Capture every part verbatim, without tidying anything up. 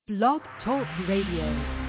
Blog Talk Radio.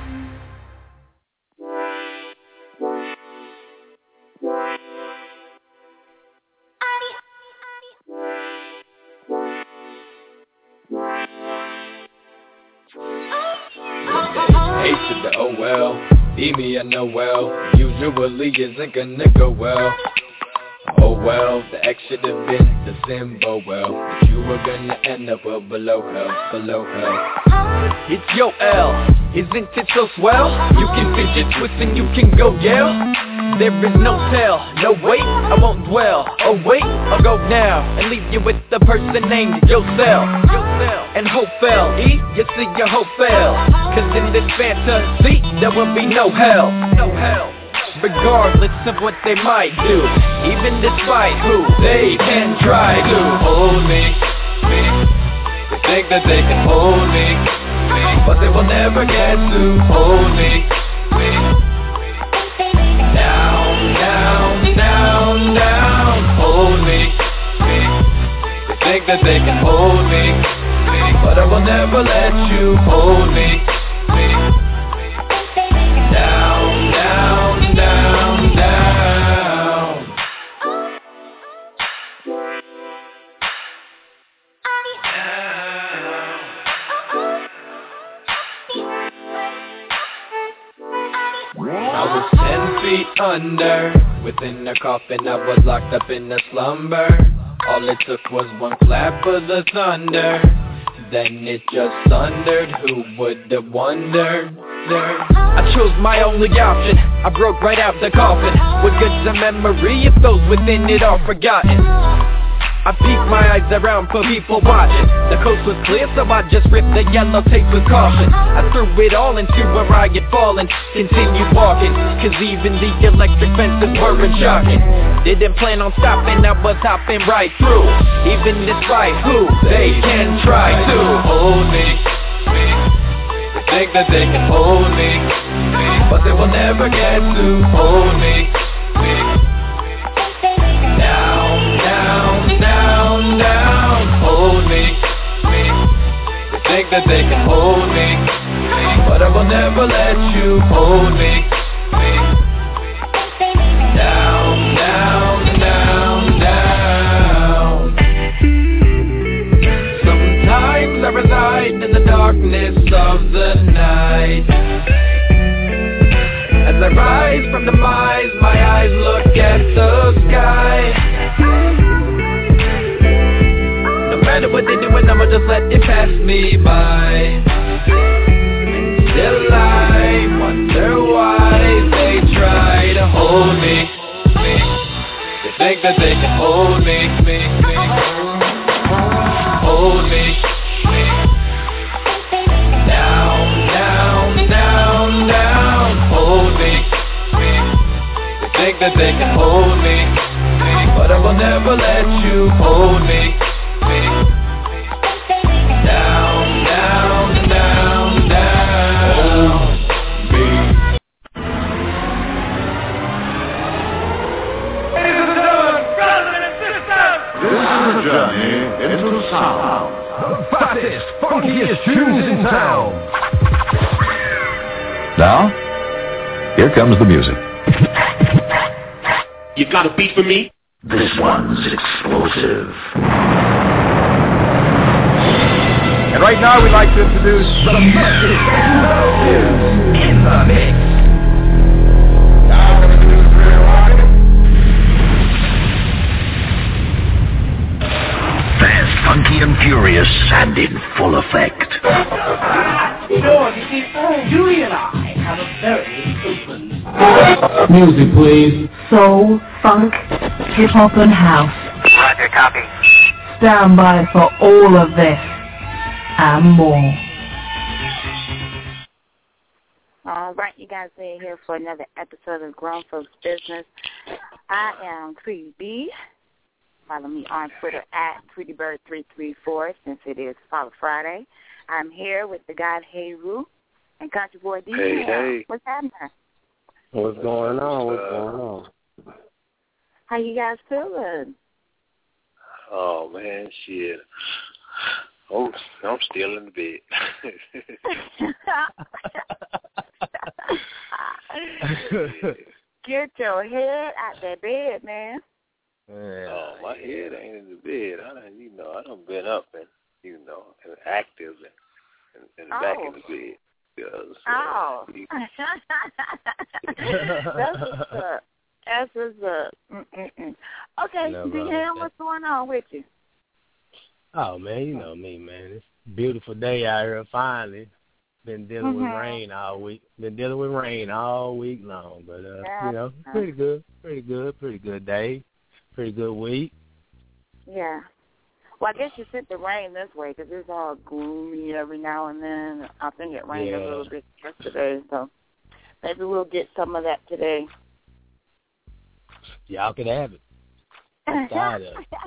Oh well, leave me, I know well, usually isn't gonna go well. Oh well, the X should have been the symbol, well, but you were gonna end up well below hell, below hell. It's your L, isn't it so swell? You can fidget twist and you can go yell. There is no tell, no wait, I won't dwell. Oh wait, I'll go now and leave you with the person named yourself. And hope fell, E, you see your hope fell. Cause in this fantasy, there will be no hell. No hell. Regardless of what they might do, even despite who they can try to hold me, me. They think that they can hold me, me. But they will never get to hold me, me. Down, down, down, down, hold me, me. They think that they can hold me, me. But I will never let you hold me, me. Down, down, down, down. I was ten feet under, within a coffin, I was locked up in a slumber. All it took was one clap of the thunder, then it just thundered. Who would have wondered? I chose my only option, I broke right out the coffin. What good's a memory if those within it are forgotten? I peeked my eyes around for people watching. The coast was clear, so I just ripped the yellow tape with caution. I threw it all into a riot ball and continued walking, cause even the electric fences weren't shocking. Didn't plan on stopping, I was hopping right through, even despite who they can try to hold me, me. They think that they can hold me, me. But they will never get to hold me, me. Down, down, down, down, hold me, me. They think that they can hold me, me. But I will never let you hold me, me. Down, down, down, down. Sometimes I reside in the darkness of the night. As I rise from the demise, my eyes look at the sky. No matter what they do, and I'ma just let it pass me by. Still I wonder why they try to hold me, me. They think that they can hold me, me, me. Hold me, me. Down, down, down, down. Hold me, me. They think that they can hold me, me. But I will never let you hold me, me. Down, down, down, down. Hold me. Ladies and gentlemen, brothers and sisters, this is a journey into sound. The fattest, funkiest tunes in town. Now, here comes the music. You got a beat for me? This one's explosive. And right now we'd like to introduce the Message in the mix. Now we're going to do this very right. Fast, funky and furious and in full effect. Sure, you see, Julie and I have a very open... Music, please. Soul, funk, hip-hop and house. Roger, copy. Stand by for all of this and more. All right, you guys are here for another episode of Grown Folks Business. I am Tweety B. Follow me on Twitter at Tweety Bird three three four since it is Follow Friday. I'm here with the God Heru and Country Boy D. Hey, hey. What's happening? What's going on? What's going on? How you guys feeling? Oh, man, shit. Oh, I'm still in the bed. Get your head out that bed, man. Yeah, oh, my head ain't in the bed. I done, you know, I done been up and, you know, and active and, and, and oh. back in the bed. Because, oh. Uh, That's what's up. That's what's up. Mm-mm-mm. Okay, D-Ham, what's going on with you? Oh, man, you know me, man. It's a beautiful day out here, finally. Been dealing mm-hmm. with rain all week. Been dealing with rain all week long. But, uh, yeah. you know, pretty good, pretty good, pretty good day. Pretty good week. Yeah. Well, I guess you sent the rain this way because it's all gloomy every now and then. I think it rained yeah. a little bit yesterday, so maybe we'll get some of that today. Y'all can have it. I'm tired of it.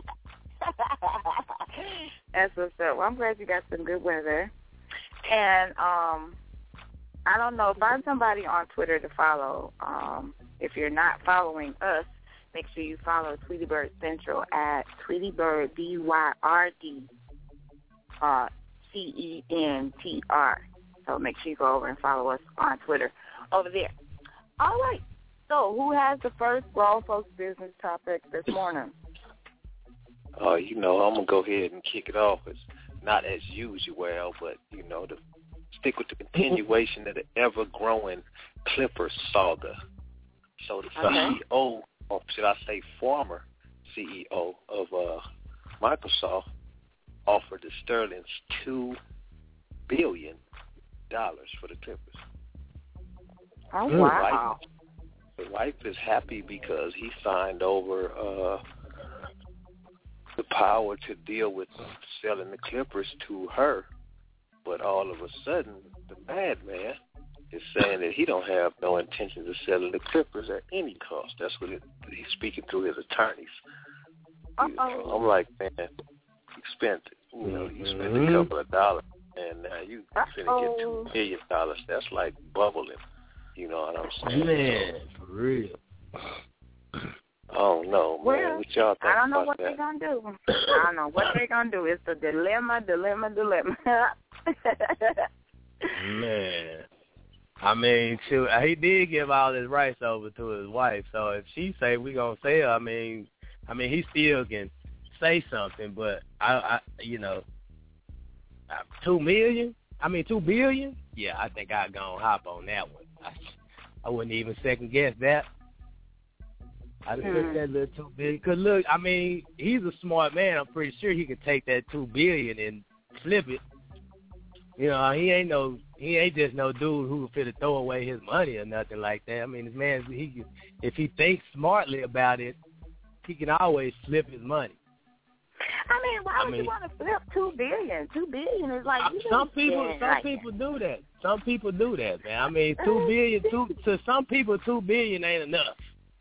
That's what's up. Well, I'm glad you got some good weather. And um, I don't know, find somebody on Twitter to follow. Um, if you're not following us, make sure you follow Tweety Bird Central at Tweety Bird, B Y R D, uh, C E N T R. So make sure you go over and follow us on Twitter over there. All right. So who has the first Grown Folks Business topic this morning? Uh, you know, I'm going to go ahead and kick it off. It's not as usual, but, you know, to stick with the continuation of the ever-growing Clippers saga. So the okay. C E O, or should I say former C E O of uh, Microsoft, offered the Sterling's two billion dollars for the Clippers. Oh, wow. The wife, the wife is happy because he signed over uh, the power to deal with selling the Clippers to her. But all of a sudden, the madman is saying that he don't have no intention of selling the Clippers at any cost. That's what it, he's speaking through his attorneys. Uh-oh. I'm like, man, you spent, you know, you spent mm-hmm. a couple of dollars, and now you finna get two million dollars. That's like bubbling. You know what I'm saying? Man, so, for real. Oh no, well, man. What y'all think I don't know about what that? they're gonna do. I don't know what they're gonna do. It's a dilemma, dilemma, dilemma. Man. I mean, shoot, he did give all his rights over to his wife. So if she say we gonna sell, I mean, I mean, he still can say something. But I, I you know, two million. I mean, two billion. Yeah, I think I'd go and hop on that one. I, I wouldn't even second guess that. I just took that little two billion. Cause look, I mean, he's a smart man. I'm pretty sure he could take that two billion and flip it. You know, he ain't no, he ain't just no dude who fit to throw away his money or nothing like that. I mean, this man, he, if he thinks smartly about it, he can always flip his money. I mean, why I would mean, you want to flip two billion? Two billion is like you some people. Some like people that. do that. Some people do that, man. I mean, two billion. Two to some people, two billion ain't enough.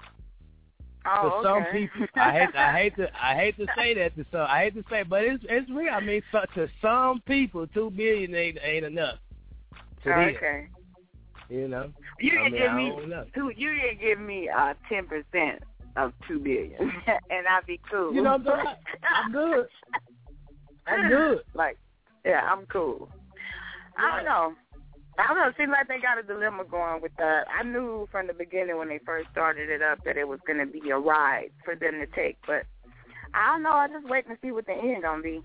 Oh, to okay. some people, I hate, I hate to, I hate to say that to some. I hate to say, but it's, it's real. I mean, so, to some people, two billion ain't, ain't enough. To oh, them, okay. You know, you I didn't mean, give I me don't know. two. You didn't give me uh ten percent of two billion, and I'd be cool. You know, I'm, I'm good. I'm good. Like, yeah, I'm cool. I don't know. I don't know. It seems like they got a dilemma going with that. I knew from the beginning when they first started it up that it was going to be a ride for them to take. But I don't know. I'm just waiting to see what the end going to be.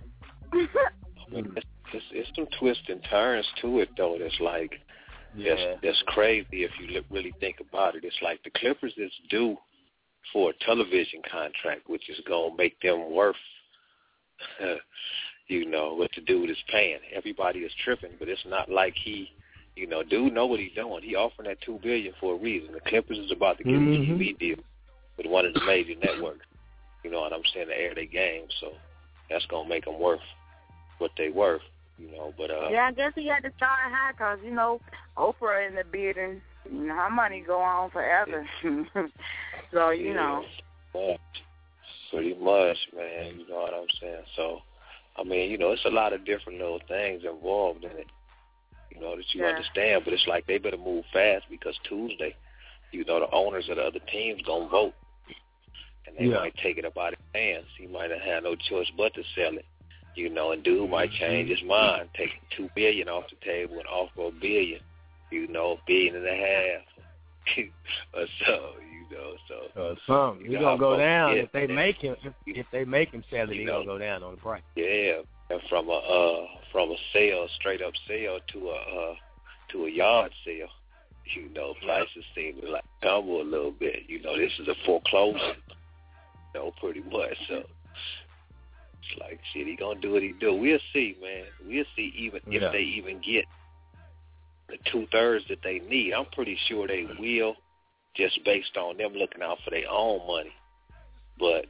I mean, it's, it's, it's some twists and turns to it, though. That's like, yeah. that's, that's crazy if you really think about it. It's like the Clippers is due for a television contract, which is going to make them worth, uh, you know, what the dude is paying. Everybody is tripping, but it's not like he... You know, dude know what he's doing. He offering that two billion dollars for a reason. The Clippers is about to get mm-hmm. a T V deal with one of the major networks. You know what I'm saying? To air their game, so that's gonna make them worth what they worth. You know, but uh. Yeah, I guess he had to start high because you know Oprah in the bidding. You know, her money go on forever. so you yeah, know. Much, pretty much, man. You know what I'm saying? So, I mean, you know, it's a lot of different little things involved in it. You know, that you yeah. understand, but it's like they better move fast because Tuesday, you know, the owners of the other teams going to vote. And they yeah. might take it up out of his hands. He might not have no choice but to sell it. You know, and dude might change his mind, taking two billion off the table and offer a billion. You know, a billion and a half, or so. You know, so uh, something. He's gonna go down if they make him. If, if they make him sell it, he's gonna go down on the price. Yeah, and from a uh, from a sale, straight up sale to a uh, to a yard sale. You know, prices seem to like tumble a little bit. You know, this is a foreclosure. You know, pretty much. So it's like shit. He gonna do what he do. We'll see, man. We'll see. Even yeah. if they even get the two thirds that they need, I'm pretty sure they will. Just based on them looking out for their own money. But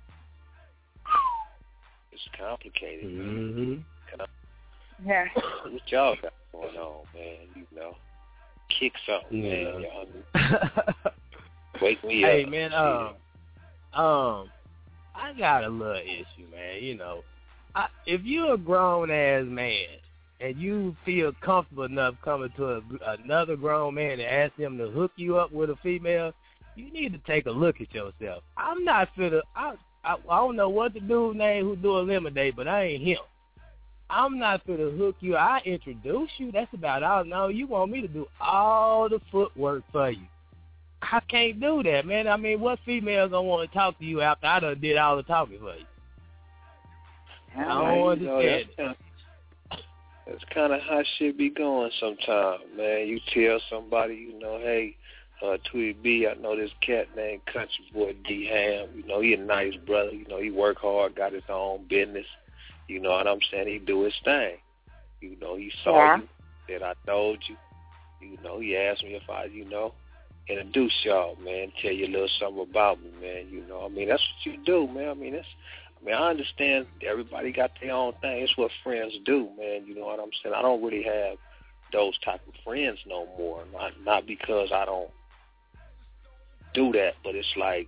it's complicated. Mm-hmm. Yeah. What y'all got going on, man? You know, kick something, yeah. man. Y'all wake me hey, up. Hey, man, um, um, I got a little issue, man. You know, I, if you're a grown-ass man, and you feel comfortable enough coming to a, another grown man and ask him to hook you up with a female, you need to take a look at yourself. I'm not fit. I, I I don't know what the dude name who do a lemonade, but I ain't him. I'm not fit to hook you. I introduce you. That's about all. No, you want me to do all the footwork for you. I can't do that, man. I mean, what female gonna want to talk to you after I done did all the talking for you? I don't understand it. That's kind of how shit be going sometimes, man. You tell somebody, you know, hey, uh, Tweety B, I know this cat named Country Boy D Ham. You know, he a nice brother. You know, he work hard, got his own business. You know what I'm saying? He do his thing. You know, he saw yeah. you, said I told you. You know, he asked me if I, you know, introduce y'all, man, tell you a little something about me, man. You know, I mean, that's what you do, man. I mean, that's. I mean, I understand everybody got their own thing. It's what friends do, man. You know what I'm saying? I don't really have those type of friends no more. Not not because I don't do that, but it's like,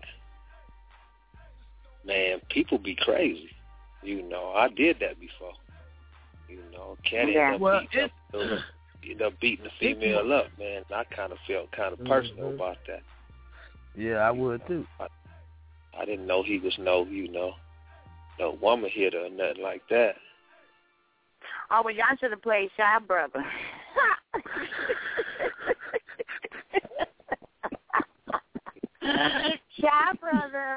man, people be crazy. You know, I did that before. You know, Cat yeah. ended up well, beating up, ended up beating the female up, man. And I kind of felt kind of personal mm-hmm. about that. Yeah, I would too. I, I didn't know he was no, you know. No woman hitter or nothing like that. Oh, well, y'all should have played Shy Brother. Shy Brother.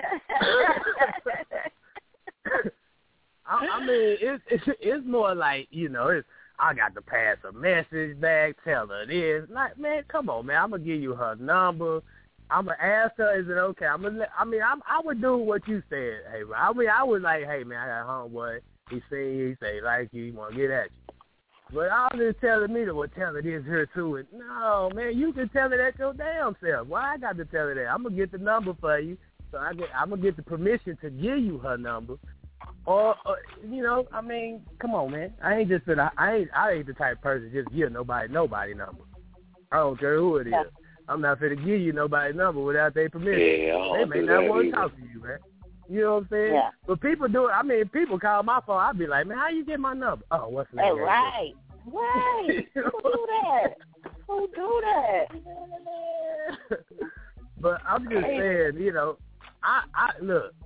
I, I mean, it's, it's it's more like, you know, it's I got to pass a message back, tell her this. Like, man, come on, man. I'm gonna give you her number. I'm gonna ask her, is it okay? I'm gonna. I mean, I'm, I would do what you said. Hey, I mean, I was like, hey, man, I got a homeboy. He seen you. He say like you. He want to get at you. But all this telling me to well, tell her this here too. And no, man, you can tell her that your damn self. Why I got to tell her that? I'm gonna get the number for you. So I get. I'm gonna get the permission to give you her number. Or, or you know, I mean, come on, man. I ain't just been. I ain't. I ain't the type of person to just give nobody nobody number. I don't care who it is. Yeah. I'm not finna give you nobody's number without their permission. Yeah, they may not want to either. talk to you, man. You know what I'm saying? Yeah. But people do it. I mean, people call my phone. I'd be like, man, how you get my number? Oh, what's the name? Hey, right. Right. Who do that? Who do that? But I'm just saying, you know, I, I look.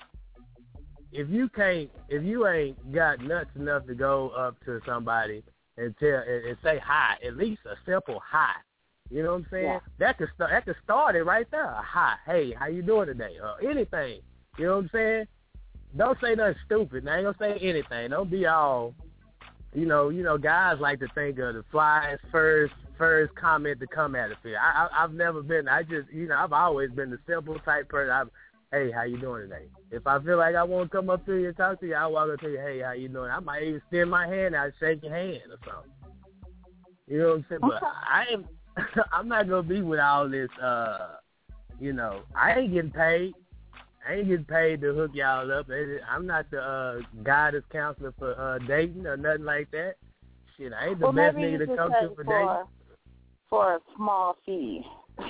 If you can't, if you ain't got nuts enough to go up to somebody and tell and, and say hi, at least a simple hi. You know what I'm saying? Yeah. That could start. That could start it right there. Hi, hey, how you doing today? Or anything. You know what I'm saying? Don't say nothing stupid. I ain't gonna say anything. Don't be all. You know, you know, guys like to think of the flyest first first comment to come at it. I, I I've never been. I just, you know, I've always been the simple type person. I've, hey, how you doing today? If I feel like I want to come up to you and talk to you, I'll walk up to you. Hey, how you doing? I might even extend my hand out, shake your hand or something. You know what I'm saying? But I am. I'm not gonna be with all this. Uh, you know, I ain't getting paid. I ain't getting paid to hook y'all up. I'm not the uh, guidance counselor for uh, dating or nothing like that. Shit, I ain't the well, best nigga to come to for, for dating. For a small fee.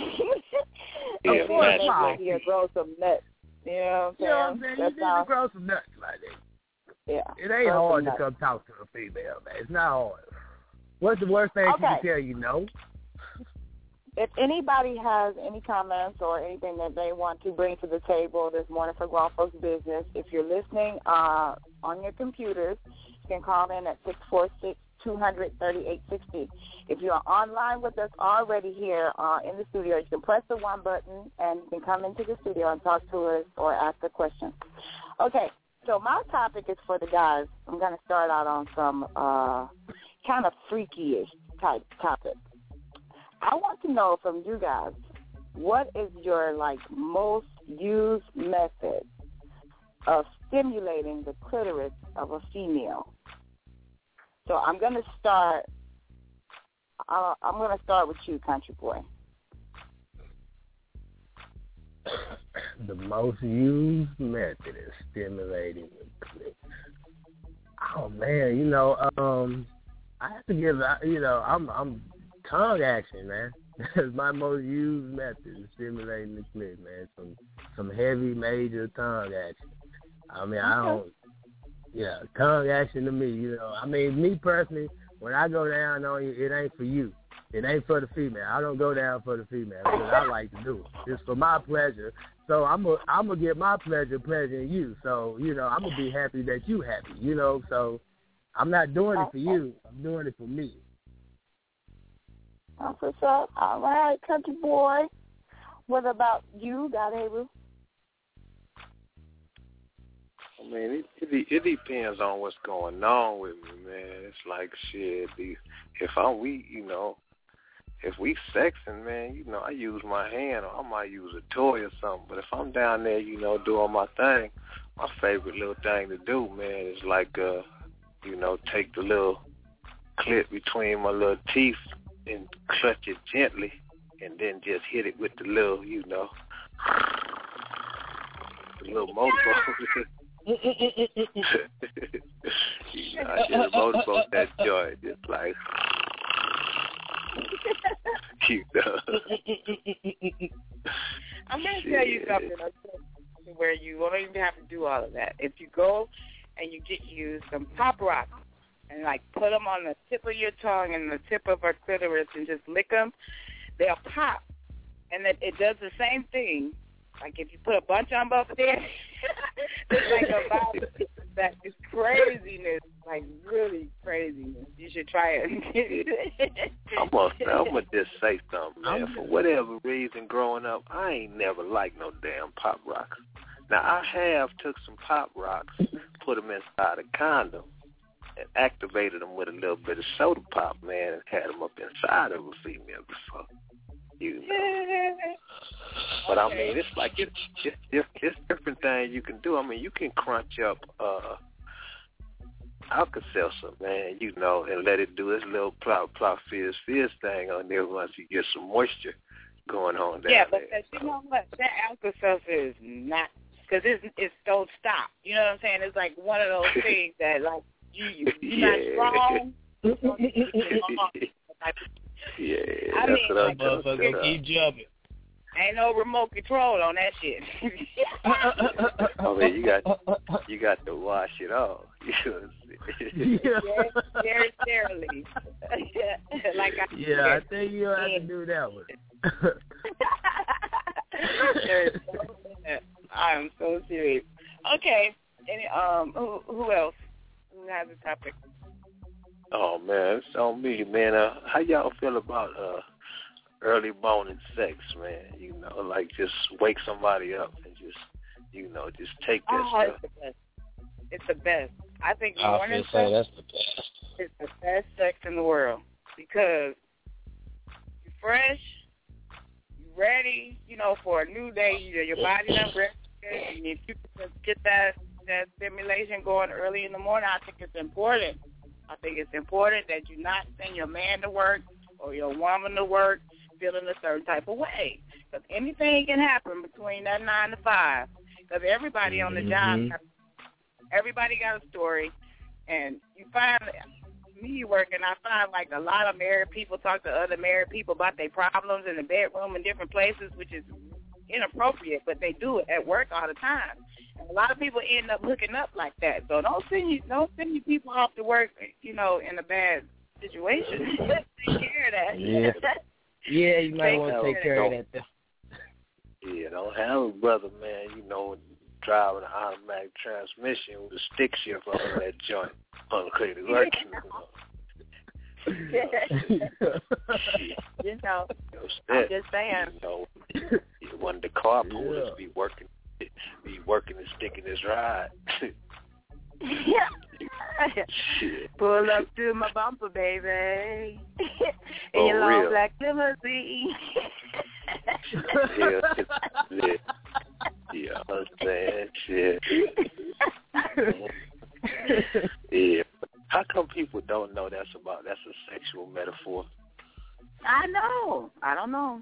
Yeah, of course, small fee. Grow some nuts. You know what I'm saying? You know what I'm saying? That's you need how... to grow some nuts like that. Yeah. It ain't grow hard to come talk to a female, man. It's not hard. What's the worst thing okay. she can tell you? No. If anybody has any comments or anything that they want to bring to the table this morning for Grown Folks Business, if you're listening, uh, on your computers. You can call in at six four six, two hundred, thirty-eight sixty. If you're online with us already here uh, in the studio, you can press the one button and you can come into the studio and talk to us or ask a question. Okay, so my topic is for the guys. I'm going to start out on some uh, kind of freaky-ish type topic. I want to know from you guys, what is your, like, most used method of stimulating the clitoris of a female? So I'm going to start, uh, I'm going to start with you, Country Boy. The most used method is stimulating the clitoris. Oh, man, you know, um, I have to give, you know, I'm, I'm tongue action, man. That's my most used method is stimulating the clit, man. Some, some heavy, major tongue action. I mean, I don't, yeah, tongue action to me, you know. I mean, me personally, when I go down on you, it ain't for you. It ain't for the female. I don't go down for the female because I like to do it. It's for my pleasure. So I'm going I'm to get my pleasure pleasuring you. So, you know, I'm going to be happy that you happy, you know. So I'm not doing it for you. I'm doing it for me. That's what's up. All right, Country Boy. What about you, God Able? I mean, it, it it depends on what's going on with me, man. It's like shit. The, if I'm we, you know, if we sexing, man, you know, I use my hand or I might use a toy or something. But if I'm down there, you know, doing my thing, my favorite little thing to do, man, is like, uh, you know, take the little clip between my little teeth and clutch it gently, and then just hit it with the little, you know, the little motorboat. You know, I just motorboat that joy, just like, you know. I'm going to tell you something where you won't even have to do all of that. If you go and you get you some Pop Rocks and, like, put them on the tip of your tongue and the tip of her clitoris and just lick them, they'll pop. And it, it does the same thing. Like, if you put a bunch on both there, it's like a vibe that is craziness, like really craziness. You should try it. I'm gonna, I'm gonna just say something, man. For whatever reason, growing up, I ain't never liked no damn Pop Rocks. Now, I have took some Pop Rocks, put them inside a condom, and activated them with a little bit of soda pop, man, and had them up inside of a female before. You know. But I mean, it's like it's it's, it's, it's different things you can do. I mean, you can crunch up uh, Alka-Seltzer, man, you know, and let it do its little plop plop fizz fizz thing on there once you get some moisture going on down yeah, but there. you know what? That Alka-Seltzer is not, because it's it's don't stop. You know what I'm saying? It's like one of those things that like you you you're yeah. not strong. Yeah, I that's mean, what I'm like, talking about. Keep jumping. Ain't no remote control on that shit. I mean, you got you got to wash it off. You know yeah, very thoroughly. like I yeah, I think you have to do that one. I'm so serious. Okay, any um, who who else? Who has a topic? Oh man, it's on me, man. Uh, how y'all feel about uh, early morning sex, man? You know, like just wake somebody up and just, you know, just take that oh, stuff. It's the best. It's the best. I think I morning feel sex that's the best. is the best sex in the world because you're fresh, you're ready, you know, for a new day. You, your body not rested, and if you can get that that stimulation going early in the morning, I think it's important. I think it's important that you not send your man to work or your woman to work feeling a certain type of way. Because anything can happen between that nine to five. Because everybody on the mm-hmm. job, everybody got a story. And you find, me working, I find like a lot of married people talk to other married people about their problems in the bedroom and different places, which is inappropriate, but they do it at work all the time. And a lot of people end up hooking up like that. So don't send you don't send your people off to work, you know, in a bad situation. Take care of that. Yeah, yeah, you might want to take care of that. Yeah, don't have a brother, man, you know, driving an automatic transmission with a stick shift on that joint. Unclear working. You know, I'm just saying. You know, one of the carpoolers yeah. be working, be working and sticking his ride. Yeah. Pull up to my bumper, baby. In your long real. black limousine. yeah, yeah, yeah, I'm saying shit. Yeah. How come people don't know that's about that's a sexual metaphor? I know. I don't know.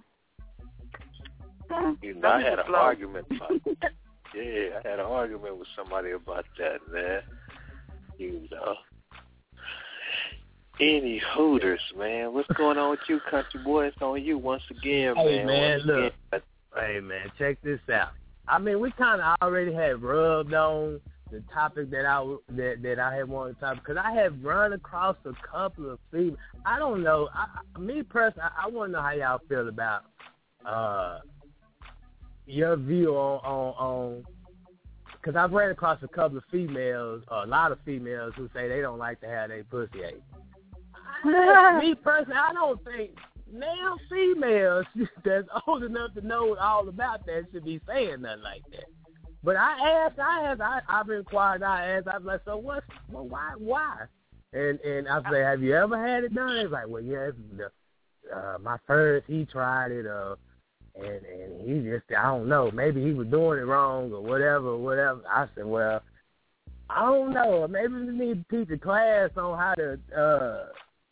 You know, I had an argument about Yeah, I had an argument with somebody about that, man. You know. Any Hooters, man. What's going on with you, country boy? It's on you once again, hey, man. man, once look. Again. Hey, man, check this out. I mean, we kind of already had rubbed on the topic that I that, that I had wanted to talk because I have run across a couple of females. I don't know. I, me personally, I, I want to know how y'all feel about uh, your view on on on. Because I've ran across a couple of females, or a lot of females, who say they don't like to have their pussy ate. Me personally, I don't think now females that's old enough to know all about that should be saying nothing like that. But I asked, I asked, I, I've inquired, I asked, I was like, so what's, well, why, why? And and I say, have you ever had it done? It's like, well, yes, the, uh, my first, he tried it, uh, and and he just, I don't know, maybe he was doing it wrong or whatever, or whatever. I said, well, I don't know, maybe we need to teach a class on how to uh,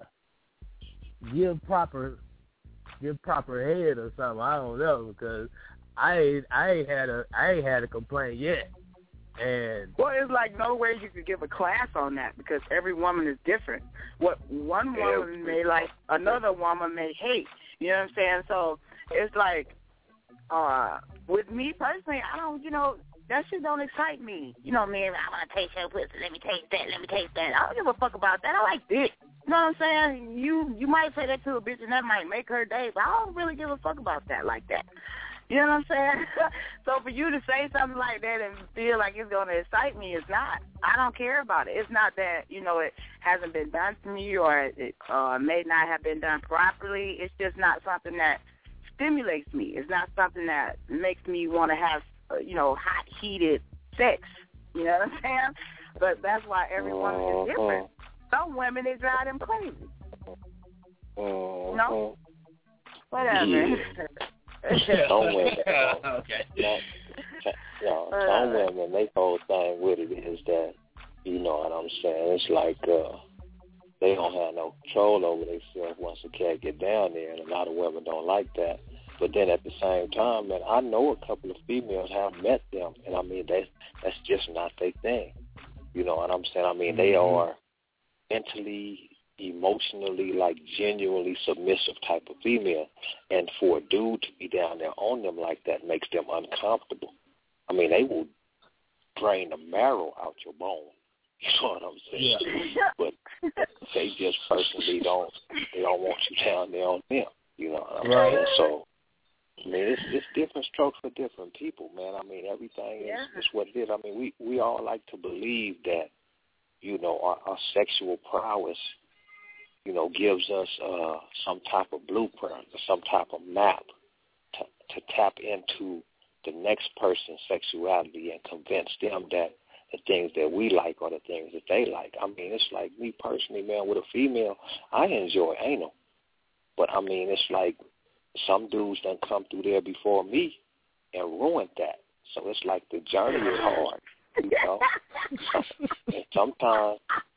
give proper, give proper head or something. I don't know because. I ain't, I ain't had a I ain't had a complaint yet, and well, it's like no way you could give a class on that because every woman is different. What one woman may like, another woman may hate. You know what I'm saying? So it's like, uh, with me personally, I don't, you know, that shit don't excite me. You know, man, I want to taste your pussy. Let me taste that. Let me taste that. I don't give a fuck about that. I like dick. You know what I'm saying? You you might say that to a bitch and that might make her day, but I don't really give a fuck about that like that. You know what I'm saying? So for you to say something like that and feel like it's going to excite me, it's not. I don't care about it. It's not that, you know, it hasn't been done to me or it uh, may not have been done properly. It's just not something that stimulates me. It's not something that makes me want to have, uh, you know, hot, heated sex. You know what I'm saying? But that's why every woman is different. Some women, they drive them crazy. No? Whatever. Yeah. Some women, okay. Not, you know, some women, their whole thing with it is that, you know what I'm saying, it's like uh, they don't have no control over themselves once a cat get down there, and a lot of women don't like that. But then at the same time, man, I know a couple of females have met them, and I mean, they, that's just not their thing. You know what I'm saying? I mean, they are mentally, emotionally, like genuinely submissive type of female, and for a dude to be down there on them like that makes them uncomfortable. I mean, they will drain the marrow out your bone. You know what I'm saying? Yeah. But they just personally don't. They don't want you down there on them. You know what I'm right. saying? So, I mean, it's it's different strokes for different people, man. I mean, everything yeah. is, is what it is. I mean, we we all like to believe that, you know, our, our sexual prowess, you know, gives us uh, some type of blueprint or some type of map to, to tap into the next person's sexuality and convince them that the things that we like are the things that they like. I mean, it's like me personally, man, with a female, I enjoy anal. But, I mean, it's like some dudes done come through there before me and ruined that. So it's like the journey is hard, you know. And sometimes...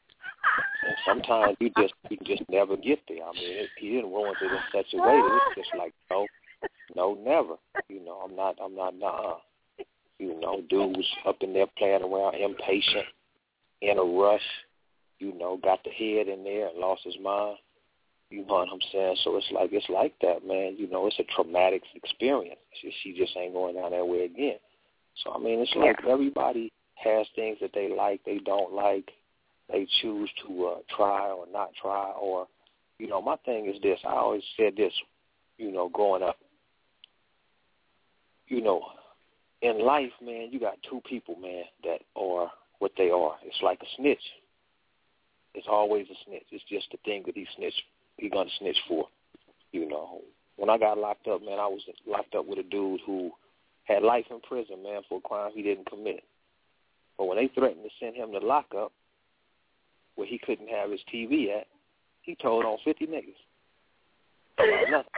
And sometimes you just you just never get there. I mean, it, he didn't ruin it in such a way that it's just like no, no, never. You know, I'm not, I'm not, nah. You know, dude was up in there playing around, impatient, in a rush. You know, got the head in there and lost his mind. You know what I'm saying? So it's like it's like that, man. You know, it's a traumatic experience. She, she just ain't going down that way again. So I mean, it's like yeah. everybody has things that they like, they don't like. They choose to uh, try or not try, or, you know, my thing is this. I always said this, you know, growing up. You know, in life, man, you got two people, man, that are what they are. It's like a snitch. It's always a snitch. It's just the thing that he snitch, he gonna snitch for. You know, when I got locked up, man, I was locked up with a dude who had life in prison, man, for a crime he didn't commit. But when they threatened to send him to lockup, where he couldn't have his T V at, he told on fifty niggas. About nothing.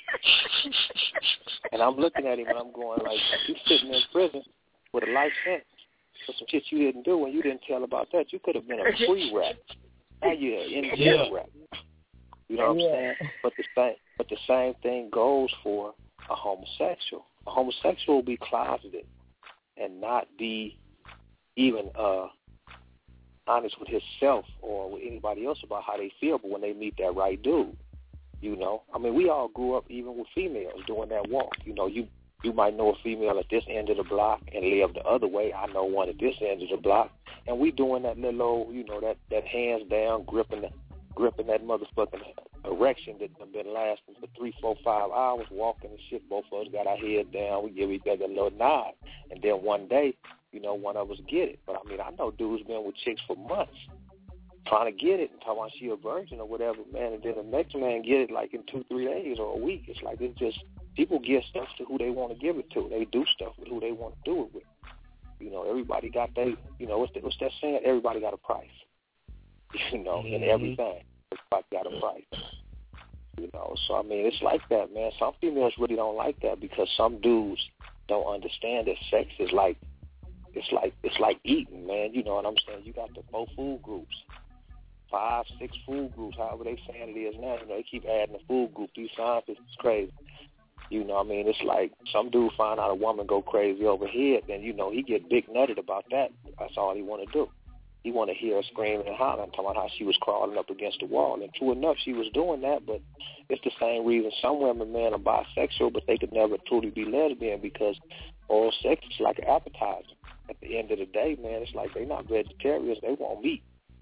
And I'm looking at him and I'm going like, you sitting in prison with a life sentence for some shit you didn't do and you didn't tell about that. You could have been a free rat. Now you're in jail rat. You know what yeah. I'm saying? But the same, but the same thing goes for a homosexual. A homosexual will be closeted and not be even uh, honest with himself or with anybody else about how they feel. But when they meet that right dude, you know, I mean, we all grew up even with females doing that walk. You know, you you might know a female at this end of the block and live the other way. I know one at this end of the block, and we doing that little old, you know, that that hands down, gripping the, gripping that motherfucking erection that have been lasting for three, four, five hours, walking and shit. Both of us got our head down. We give each other a little nod, and then one day, you know, one of us get it. But I mean, I know dudes been with chicks for months, trying to get it and talking about she a virgin or whatever, man, and then the next man get it like in two, three days or a week. It's like it's just people give stuff to who they want to give it to. They do stuff with who they want to do it with. You know, everybody got they, you know, what's, the, what's that saying? Everybody got a price. You know, mm-hmm. in everything, everybody got a price. You know, so I mean, it's like that, man. Some females really don't like that because some dudes don't understand that sex is like, it's like it's like eating, man. You know what I'm saying? You got the four food groups. Five, six food groups, however they saying it is now. You know, they keep adding the food group. These scientists is crazy. You know what I mean? It's like some dude find out a woman go crazy over here, then, you know, he get big nutted about that. That's all he want to do. He want to hear her screaming and hollering, talking about how she was crawling up against the wall. And true enough, she was doing that, but it's the same reason some women, man, are bisexual, but they could never truly be lesbian because oral sex is like an appetizer. At the end of the day, man, it's like they not vegetarians. They want meat.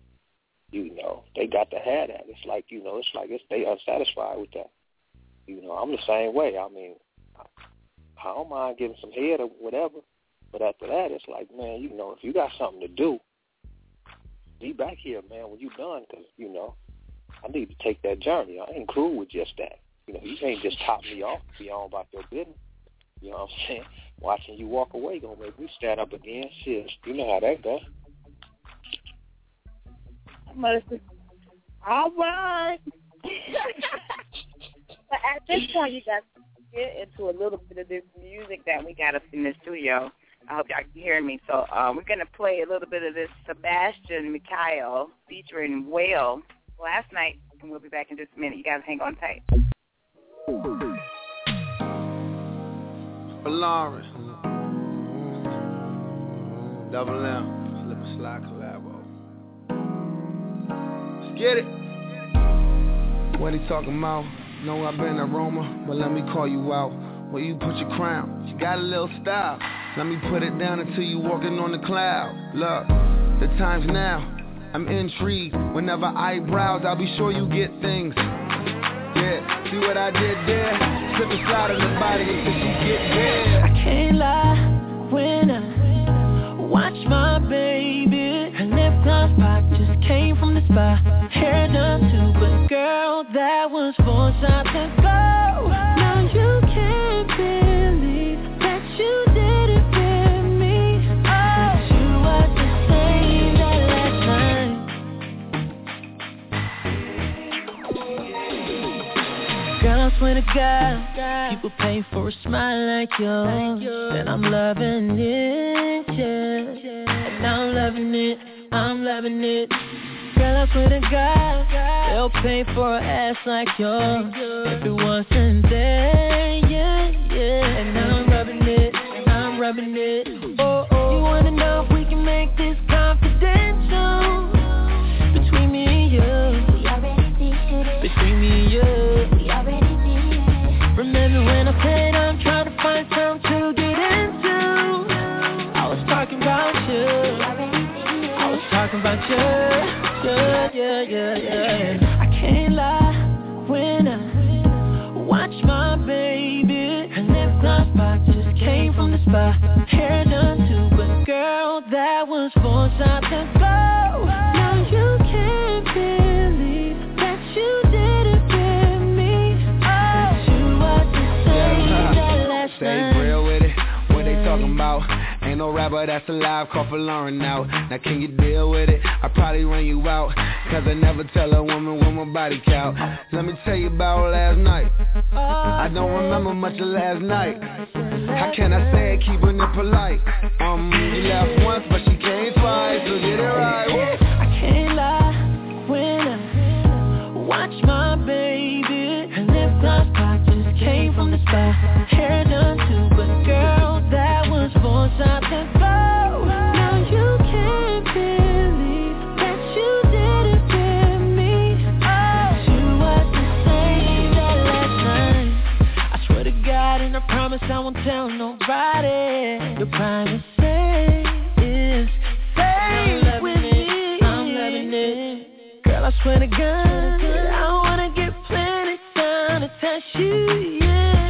You know, they got to have that. It's like, you know, it's like it's, they unsatisfied with that. You know, I'm the same way. I mean, I, I don't mind getting some head or whatever, but after that, it's like, man, you know, if you got something to do, be back here, man, when you done, because, you know, I need to take that journey. I ain't cool with just that. You know, you can't just top me off and be on about your business. You know what I'm saying? Watching you walk away gonna make me stand up again. Shit, you know how that goes. All right. But at this point, you guys get into a little bit of this music that we got up in the studio. I hope y'all can hear me. So um, we're going to play a little bit of this Sebastian Mikhail featuring Whale last night, and we'll be back in just a minute. You guys hang on tight. For Lawrence. Double M. Slip and slide collabo. Let's get it. What he talking about? Know I've been a roamer, but let me call you out. Where you put your crown? You got a little style. Let me put it down until you walking on the cloud. Look, the time's now. I'm intrigued. Whenever I browse, I'll be sure you get things. Yeah, see what I did there? Slip and slide on the body until you get there. I can't lie when I watch my baby. Her lip gloss pop just came from the spa. Hair done too, but girl, that was four shots ago. Now you can't believe that you did it with me. Oh, but you were the same that last night. Girl, I swear to God, people pay for a smile like yours. And I'm loving it, yeah. And I'm loving it, I'm loving it. Girl, I swear to God, they'll pay for an ass like yours if it wasn't there, yeah, yeah. And I'm rubbing it, I'm rubbing it. Oh, oh. You wanna know if we can make this confidential? Between me and you, we already did it. Between me and you, we already did it. Remember when I said I'm trying to find something to get into? I was talking about you, we already did it. I was talking about you. Yeah, yeah, yeah, yeah. I can't lie when I watch my baby. Her lip gloss box just came from the spot, hair done too, but girl, that was four shots ago. Now you can't believe that you did it with me. Oh, you was the same that last Stay night. real with it, what they talking about? Ain't no rapper that's alive, call for Lauren now. Now can you deal with it? I probably run you out, cause I never tell a woman when my body count. Let me tell you about last night. I don't remember much of last night. How can I say it, keeping it polite? Um, you left once, but she came twice, so get it right. Woo. I can't lie when I watch my baby. Her lip gloss pop just came from the spot, hair done too, but girl, that was four shots ago. Now you can't believe that you did it with me. Oh, you was the same that last night. I swear to God and I promise I won't tell nobody. Your privacy is safe with me. I'm loving it. Girl, I swear to God, I wanna get plenty time to touch you, yeah.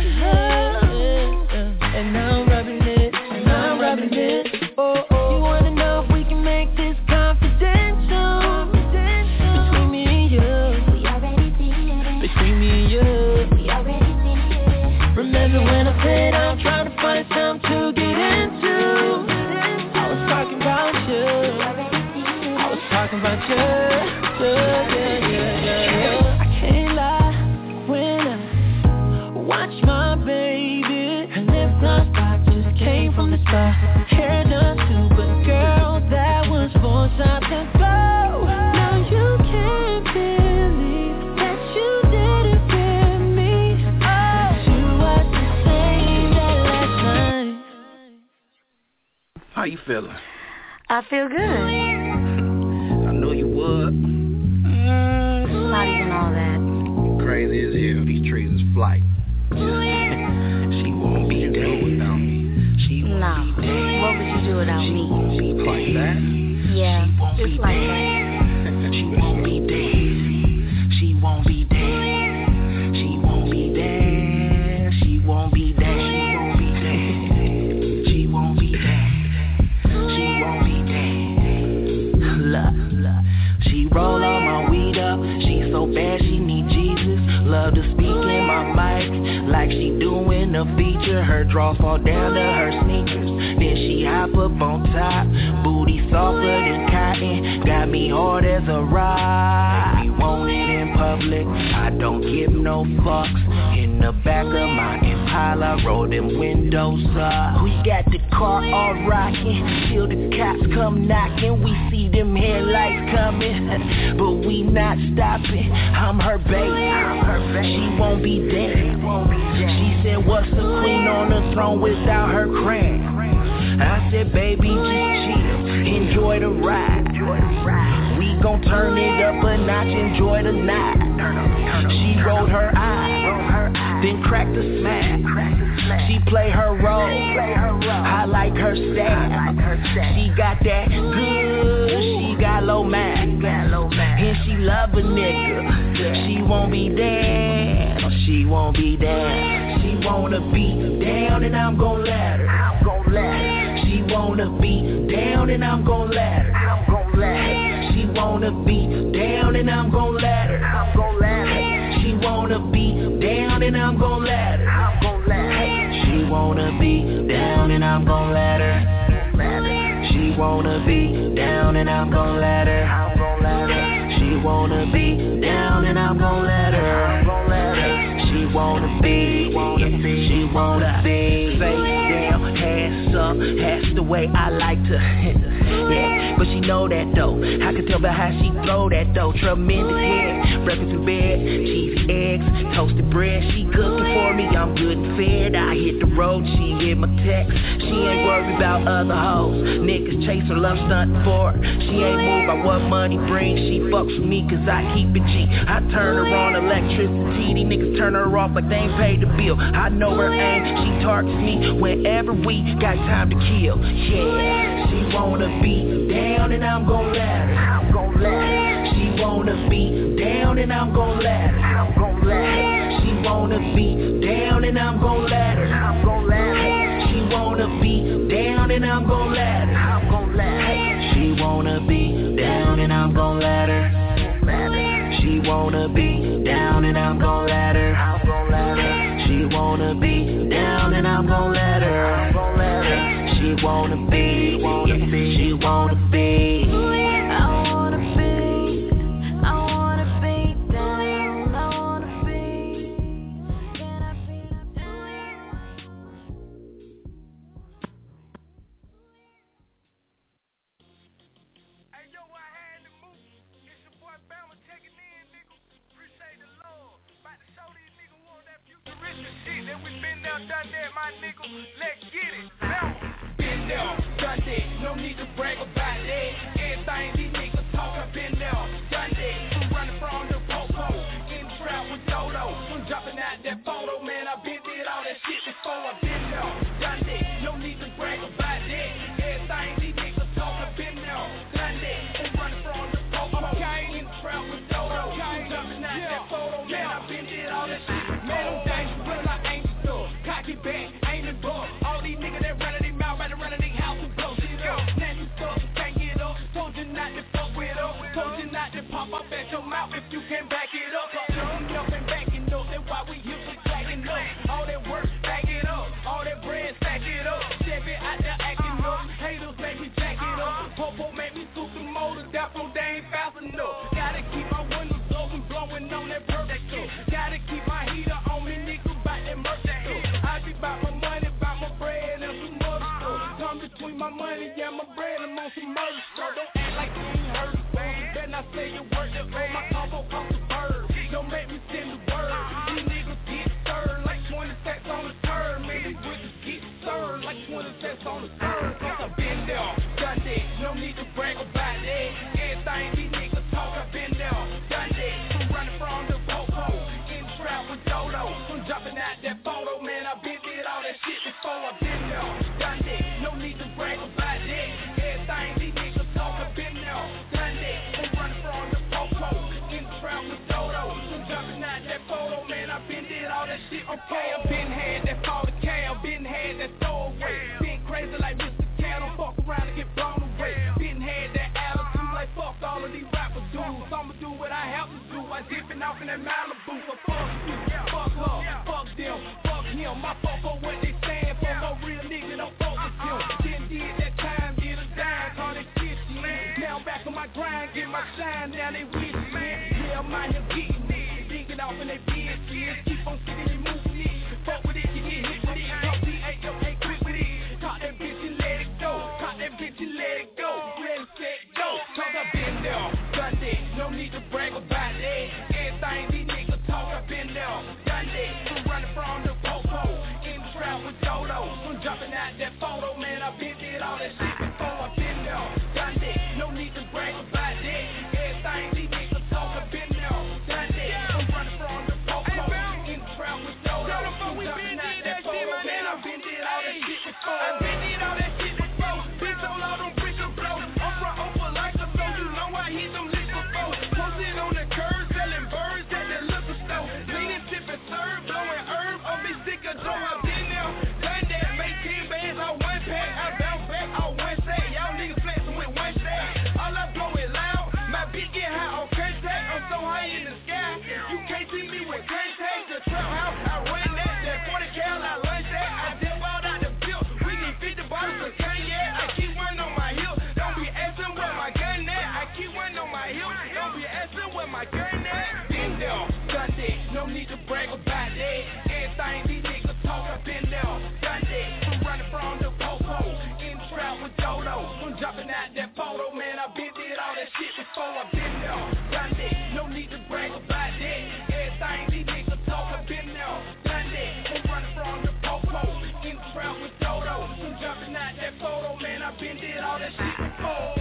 And now I'm rubbing it, and now I'm rubbing it. Oh, oh. You wanna know if we can make this confidential? Between me and you, we already did it. Between me and you, we already did it. Remember when I said I'm trying to find something to get into? I was talking about you. I was talking about you. Yeah, yeah, yeah, yeah. I can't lie when I watch my baby. Her lip gloss pop just came from the spot, hair done too, but girl, that was four shots ago. Now you can't believe that you did it with me. Oh, you was the same that last night. How you feeling? I feel good. I knew you would. Mm, it's not even all that. Crazy as hell, these trees is flight. She won't be dead without me. She won't no. be dead. What would you do without she me? Won't be like that. Yeah, she won't just be like dead. that. She won't be dead. She won't be dead. She won't be dead. She won't be dead. She won't be dead. She won't be dead. Look, she roll on my weed up. She so bad she need Jesus. Love to speak in my mic like she doing a feature. Her draw fall down to her sneakers, then she hop up on top. Booty softer than cotton, got me hard as a rock. We want it in public, I don't give no fucks. In the back of my Impala, roll them windows up. We got the car all rocking, till the cops come knocking. We see them headlights coming, but we not stopping. I'm her baby, she won't be dead. She said, what's the queen on the throne without her crown? I said, baby, just chill, enjoy the ride. We gon' turn it up a notch, enjoy the night. She rolled her eyes, then cracked a smile. She play her role, I like her style. She got that good, she got low man, and she love a nigga. She won't be down, she won't be down. She wanna be down and I'm gon' let her. She wanna be down and I'm gon' let her. She wanna be down and I'm gon' let her. She wanna be down and I'm gon' let her. She wanna be down and I'm gon' let her. She wanna be down and I'm gon' let her. She wanna be down and I'm gon' let her. She wanna be, she wanna be face down, ass up, that's the way I like to. Yeah, but she know that though. I can tell by how she throw that though. Tremendous head, breakfast in bed, cheese, eggs, toasted bread. She cooking for me, I'm good and fed. I hit the road, she hit my text. She ain't worried about other hoes. Niggas chase her, love stunting for her. She ain't moved by what money brings. She fucks with me cause I keep it G. I turn her on electricity. These niggas turn her off like they ain't paid the bill. I know her aim, she targets me whenever we got time to kill. Yeah, she wanna be down and I'm gon' let her. She wanna be down and I'm gon' let her. She wanna be down and I'm gon' let her. She wanna be wanna be down and I'm gon' let her. I'm gon' let her. She wanna be down and I'm gon' let her. I'm gon' let her. She wanna be, wanna be, she wanna be. I wanna be, I wanna be down, I wanna be. Can I be down? Hey yo, I had to move. It's your boy Bama checking in, nigga. Appreciate the Lord. About to show these niggas who on that futuristic shit that we been there, done that, my nigga. Let's get it. Bama. Been there, done that. No need to brag about that. Everything these niggas talk, I've been there, done that. I'm running from the popo, in the trap with Dodo. I'm dropping out that photo, man. I've been did all that shit before. I've been there, done that. No need to brag about that. Everything these niggas talk, I've been there, done that. I'm running from the popo, in the trap with Dodo. I'm dropping out that photo, man. I've been did all that shit before. Man, I'm dangerous, but I ain't stuck. Cocky back, aiming buck. All these niggas that run their mouth, right around their house and blow shit up. Now you stuck, can't get up. Told you not to fuck with up. Told you not to pop up at your mouth if you can back it up. Turning up and backing up, that's why we used to stacking up. All that work, back it up. All that bread, stack it up. Chef it out there acting up. Haters make me jack it up. Popo make me scoop the motor down from they ain't fast enough. Gotta keep my windows open, blowing on that perfect stuff. Gotta keep my heater on me, nigga, bout that mercy stuff. I be bout my money, bout my bread and some other stuff. Come between my money, yeah, my bread, I'm on some murder stuff. Don't act like you ain't heard it, bro. Better not say your word, that blow my combo cost a bird. Don't make me send the word. These niggas get stirred like twenty sacks on the turn. Man, these bitches get stirred like twenty sacks on the turn. Cause I've been there, done that. No need to brag about that. Everything these niggas talk, I've been there, done that. I'm running from the popo, in the trap with Dodo. I'm dropping out that photo, man. I've been did all that shit before. I've been there, done that. No need to brag about that. Everything these niggas talk, I've been there, done that. I'm running from the popo, in the trap with Dodo. I'm dropping out that photo, man. I've been did all that shit. Okay, I've been had that forty K, I've been had that throwaway. Been crazy like Mister Cat, don't fuck around and get blown away. Been had that attitude like fuck all of these rapper dudes. I'ma do what I have to do. I dipping off in that Malibu. So fuck you, fuck her, fuck them, fuck him. My fuck for what they stand for. No real nigga don't fuck with him. Then did that time, did a dime, call it fifty. Now I'm back on my grind, get my shine. Now they with me. Yeah, I'm out here getting it. Thinking off in they business. Keep on sticking and moving it. Fuck with it, you get hit with it. Talk T A O A quick with it. Caught that bitch and let it go. Caught that bitch and let it go. Ready, set, go. Cause I've been there, done that. No need to brag about that. Everything these niggas talk, I've been there, done that. I'm running from the popo, in the trap with Dodo. I'm dropping out that photo, man. I've been did all that shit before. I've been there, done that. No need to brag about that. Everything these niggas talk, I've been there, done that. I'm running from the popo, in the trap with Dodo. I'm dropping out that photo, man. I've been did all that shit before. I've been did all that shit before. Been so loud, don't break a blow. I'm from over like a so you know I hit them licks before. Posted on the curb, selling birds at the liquor store. Leaning, tipping, serve, blowing herb. I'll be sick of Joe. I've been there, done that. Make ten bands on one pack. I bounce back on one sack. Y'all niggas flexing with one sack. All I blow it loud. My beat get high on contact. I'm so high in the sky. You can't see me with contact. The trap house, I run that. That forty cal, I lunch that. I dip out out the build. We get fifty bottles of Kanye. I keep one on my hip. Don't be asking where my gun at. I keep one on my hip. Don't be asking where my gun at. Been there, done that. No need to brag about that. Everything these niggas talk, I've been there, done that. I'm running from the popo, in the trap with Dodo. I'm dropping out that photo, man. I've been did all that shit before. I've been there, done that. No need to brag about that. Everything these niggas talk, I've been there, done that. I'm running from the popo, in the trap with Dodo. I'm dropping out that photo, man. I've been did all that shit before.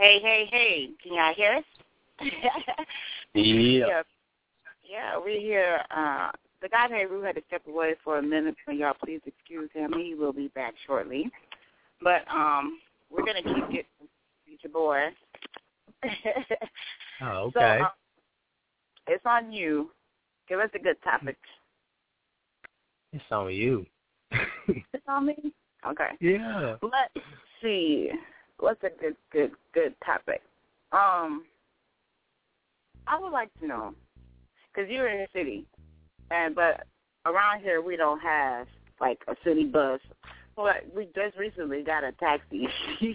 Hey, hey, hey. Can y'all hear us? Yeah. yeah. Yeah, we're here. Uh, the guy named Rue had to step away for a minute, so y'all please excuse him. He will be back shortly. But um, we're going to keep getting your boy. Oh, okay. So, uh, it's on you. Give us a good topic. It's on you. It's on me? Okay. Yeah. Let's see. What's a good, good, good topic? Um, I would like to know, because you're in the city, and but around here we don't have, like, a city bus. Well, we just recently got a taxi.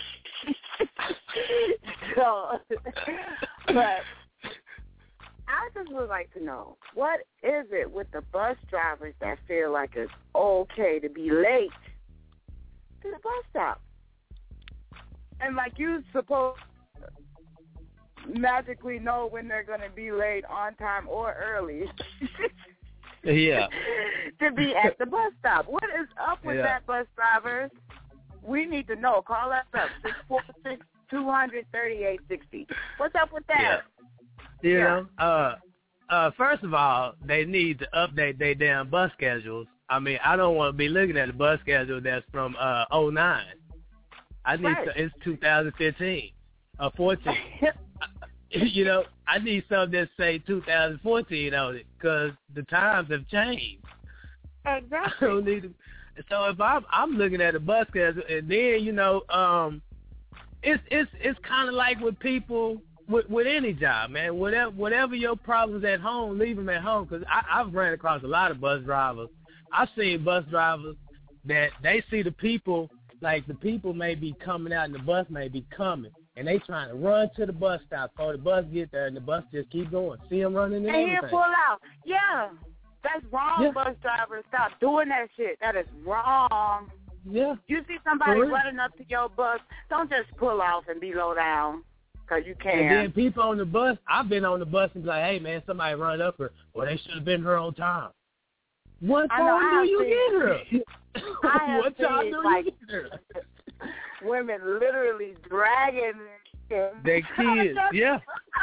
so, but I just would like to know, what is it with the bus drivers that feel like it's okay to be late to the bus stop? And like you supposed to magically know when they're going to be late, on time, or early. Yeah. To be at the bus stop. What is up with yeah. that, bus drivers? We need to know. Call us up, six four six, two hundred, thirty-eight sixty. What's up with that? Yeah. You yeah. know, uh, uh, first of all, they need to update their damn bus schedules. I mean, I don't want to be looking at a bus schedule that's from uh oh nine. I need right. to, it's two thousand fifteen or fourteen. You know, I need something that say two thousand fourteen on it because the times have changed. Exactly. I don't need to, so if I'm I'm looking at a bus schedule, and then you know, um, it's it's it's kind of like with people with with any job, man. Whatever whatever your problems at home, leave them at home. Because I've ran across a lot of bus drivers. I've seen bus drivers that they see the people. Like, the people may be coming out and the bus may be coming, and they trying to run to the bus stop before the bus get there, and the bus just keep going. See them running and everything. And pull out. Yeah. That's wrong, yeah. bus drivers. Stop doing that shit. That is wrong. Yeah. You see somebody running up to your bus, don't just pull off and be low down, because you can. And then people on the bus, I've been on the bus and be like, hey, man, somebody run up here. Well, they should have been here on time. What time do you get here? What time do like, you get here? Women literally dragging their kids. Yeah.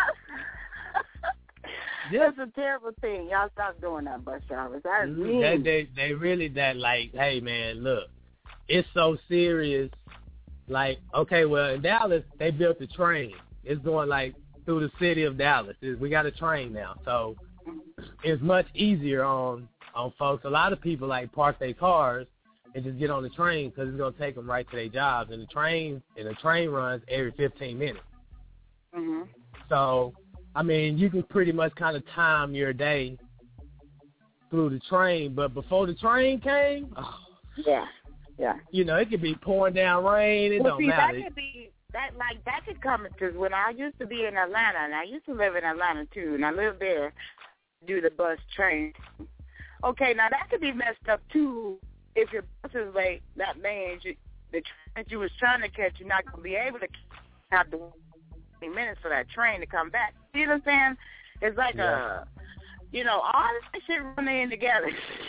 Yeah. It's a terrible thing. Y'all stop doing that, bus drivers. That is mean. They, they, they really that like, hey, man, look, it's so serious. Like, okay, well, in Dallas, they built a train. It's going, like, through the city of Dallas. We got a train now. So it's much easier on, on folks. A lot of people, like, park their cars and just get on the train because it's going to take them right to their jobs. And the train and the train runs every fifteen minutes. Mm-hmm. So, I mean, you can pretty much kind of time your day through the train. But before the train came, oh, yeah, yeah, you know, it could be pouring down rain. It well, don't see, matter. That could be that like that could come because when I used to be in Atlanta, and I used to live in Atlanta too, and I lived there, do the bus train. Okay, now that could be messed up too. If your bus is late, that means you, the train that you was trying to catch, you're not going to be able to have the minutes for that train to come back. See what I'm saying? It's like yeah. a, you know, all this shit running in together.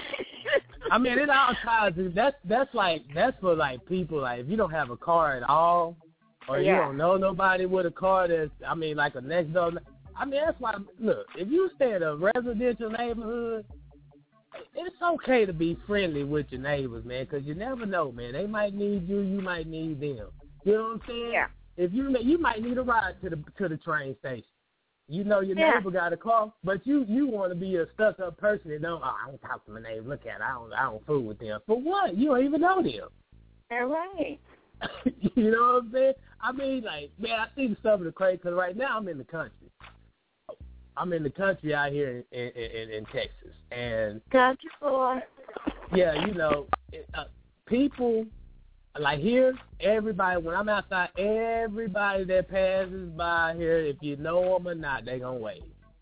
I mean, it all ties. That's that's like that's for like people like if you don't have a car at all, or yeah. you don't know nobody with a car that's I mean like a next door. I mean that's why look if you stay in a residential neighborhood. It's okay to be friendly with your neighbors, man, because you never know, man. They might need you, you might need them. You know what I'm saying? Yeah. If you you might need a ride to the to the train station. You know your yeah. neighbor got a car, but you you want to be a stuck up person and don't. Oh, I don't talk to my neighbor. Look at it. I don't I don't fool with them. For what? You don't even know them. They're right. You know what I'm saying? I mean, like, man, I see the stuff in the crazy because right now I'm in the country. I'm in the country out here in in, in, in Texas, and country boy. Yeah, you know, uh, people like here. Everybody, when I'm outside, everybody that passes by here, if you know them or not, they gonna wave.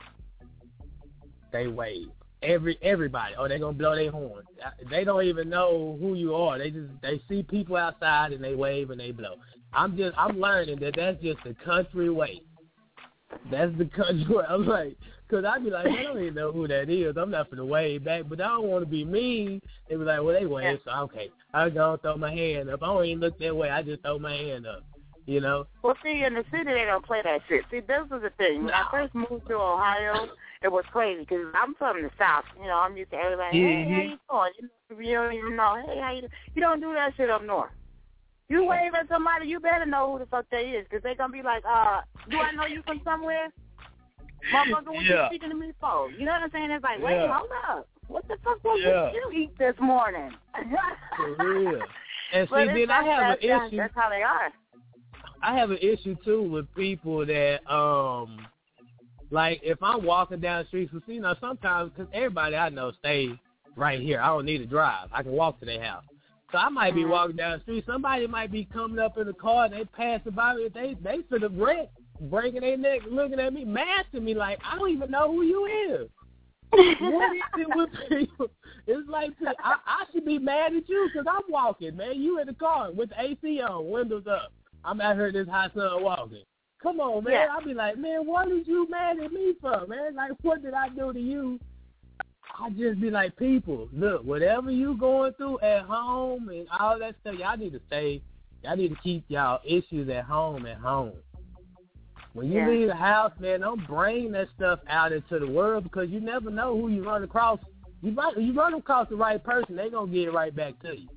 They wave. Every everybody, or they gonna blow their horn. They don't even know who you are. They just they see people outside and they wave and they blow. I'm just I'm learning that that's just the country way. That's the country way. I'm like, because I'd be like, I don't even know who that is. I'm not for the wave back, but I don't want to be mean. They be like, well, they wave, so okay. I go throw my hand up. I don't even look that way. I just throw my hand up. You know? Well, see, in the city, they don't play that shit. See, this was the thing. When I first moved to Ohio, it was crazy because I'm from the South. You know, I'm used to everybody, hey, how you doing? You, know, you don't even know, hey, how you doing? You don't do that shit up north. You wave at somebody, you better know who the fuck they is because they're going to be like, uh, do I know you from somewhere? Motherfucker, what yeah. you speaking to me for? You know what I'm saying? It's like, wait, yeah. hold up. What the fuck was yeah. you eat this morning? For real. And see, then I have an issue. That's how they are. I have an issue, too, with people that, um, like, if I'm walking down the street, so, you know, sometimes, because everybody I know stays right here. I don't need to drive. I can walk to their house. So I might be mm-hmm. walking down the street. Somebody might be coming up in the car, and they pass by me. They, they sort of wreck, breaking their neck, looking at me, mad to me, like, I don't even know who you is. What is it with people? It's like, I, I should be mad at you because I'm walking, man. You in the car with the A C on, windows up. I'm out here this hot sun walking. Come on, man. Yeah. I'll be like, man, what is you mad at me for, man? Like, what did I do to you? I just be like, people, look, whatever you going through at home and all that stuff, y'all need to stay, y'all need to keep y'all issues at home at home. When you yeah. leave the house, man, don't bring that stuff out into the world because you never know who you run across. You run, you run across the right person, they going to get it right back to you.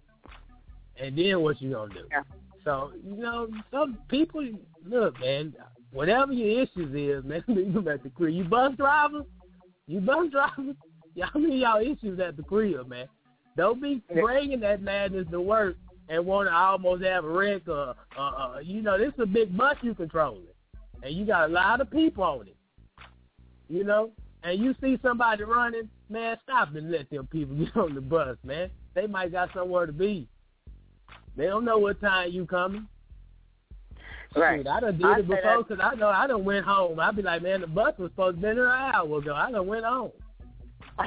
And then what you going to do? Yeah. So, you know, some people, look, man, whatever your issues is, man, leave them at the crib. You bus drivers, you bus drivers, y'all leave y'all issues at the crib, man. Don't be bringing that madness to work and want to almost have a wreck or, uh, uh, you know, this is a big bus you controlling. And you got a lot of people on it, you know? And you see somebody running, man, stop and let them people get on the bus, man. They might got somewhere to be. They don't know what time you coming. Right. Shit, I done did I it before because I know I done went home. I be like, man, the bus was supposed to be there an hour ago. I done went home. Well,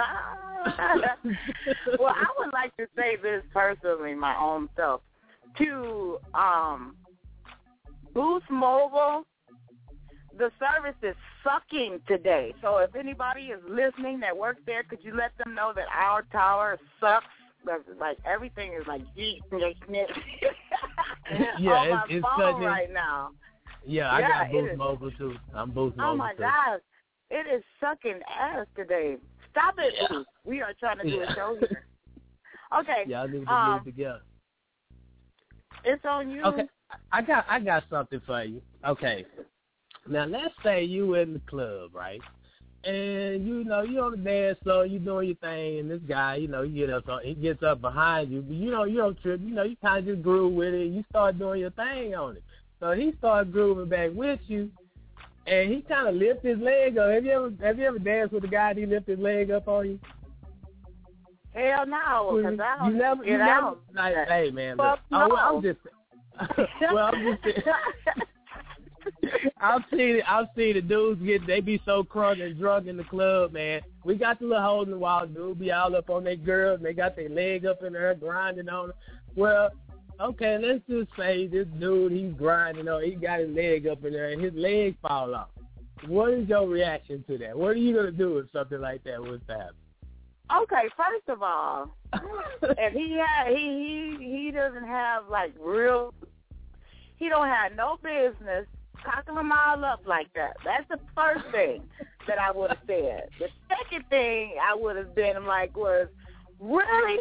I would like to say this personally, my own self, to um, Boost Mobile. The service is sucking today. So if anybody is listening that works there, could you let them know that our tower sucks? Like everything is like yeet and snip. Yeah, on it's, my it's phone such right now. Yeah, I yeah, got Boost Mobile too. I'm Boost Mobile. Oh my too. gosh, it is sucking ass today. Stop it, yeah. Boost. We are trying to do yeah. a show here. Okay. Yeah, I need to um, move together. It's on you. Okay, I got I got something for you. Okay. Now, let's say you in the club, right? And, you know, you on the dance floor, you doing your thing, and this guy, you know, you get up, he gets up behind you. But, you know, you don't trip. You know, you kind of just groove with it, and you start doing your thing on it. So he started grooving back with you, and he kind of lifted his leg up. Have you ever have you ever danced with a guy that he lifted his leg up on you? Hell no, because I don't you never, get you out. Never, like, hey, man, Fuck look, no. oh, I'm just, well, I'm just saying. I've seen it. I've seen the dudes get. They be so crunk and drunk in the club, man. We got the little hoes in the wild dude be all up on their girls. And they got their leg up in there grinding on them. Well, okay, let's just say this dude he's grinding on. He got his leg up in there and his leg fall off. What is your reaction to that? What are you gonna do if something like that was to happen? Okay, first of all, if he had, he he he doesn't have like real. He don't have no business cocking them all up like that. That's the first thing that I would have said. The second thing I would have been like was, really?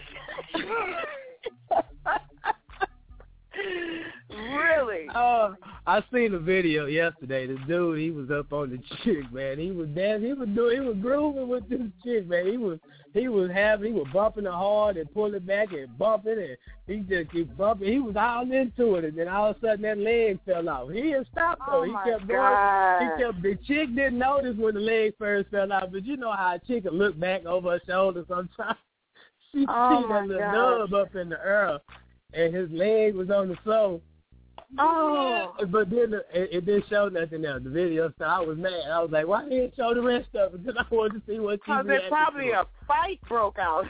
Really? Oh, I seen a video yesterday. The dude, he was up on the chick, man. He was dancing. He was doing. He was grooving with this chick, man. He was. He was having. He was bumping her hard and pulling back and bumping, and he just keep bumping. He was all into it, and then all of a sudden that leg fell off. He didn't stop though. Oh he my kept going. God. He kept. The chick didn't notice when the leg first fell off, but you know how a chick will look back over her shoulder sometimes. She Oh see my that little gosh. nub up in the air, and his leg was on the floor. Oh. Yeah. But then the, it, it didn't show nothing else. The video, so I was mad. I was like, why didn't it show the rest of it? Because I wanted to see what she Because reacted probably to. a fight broke out.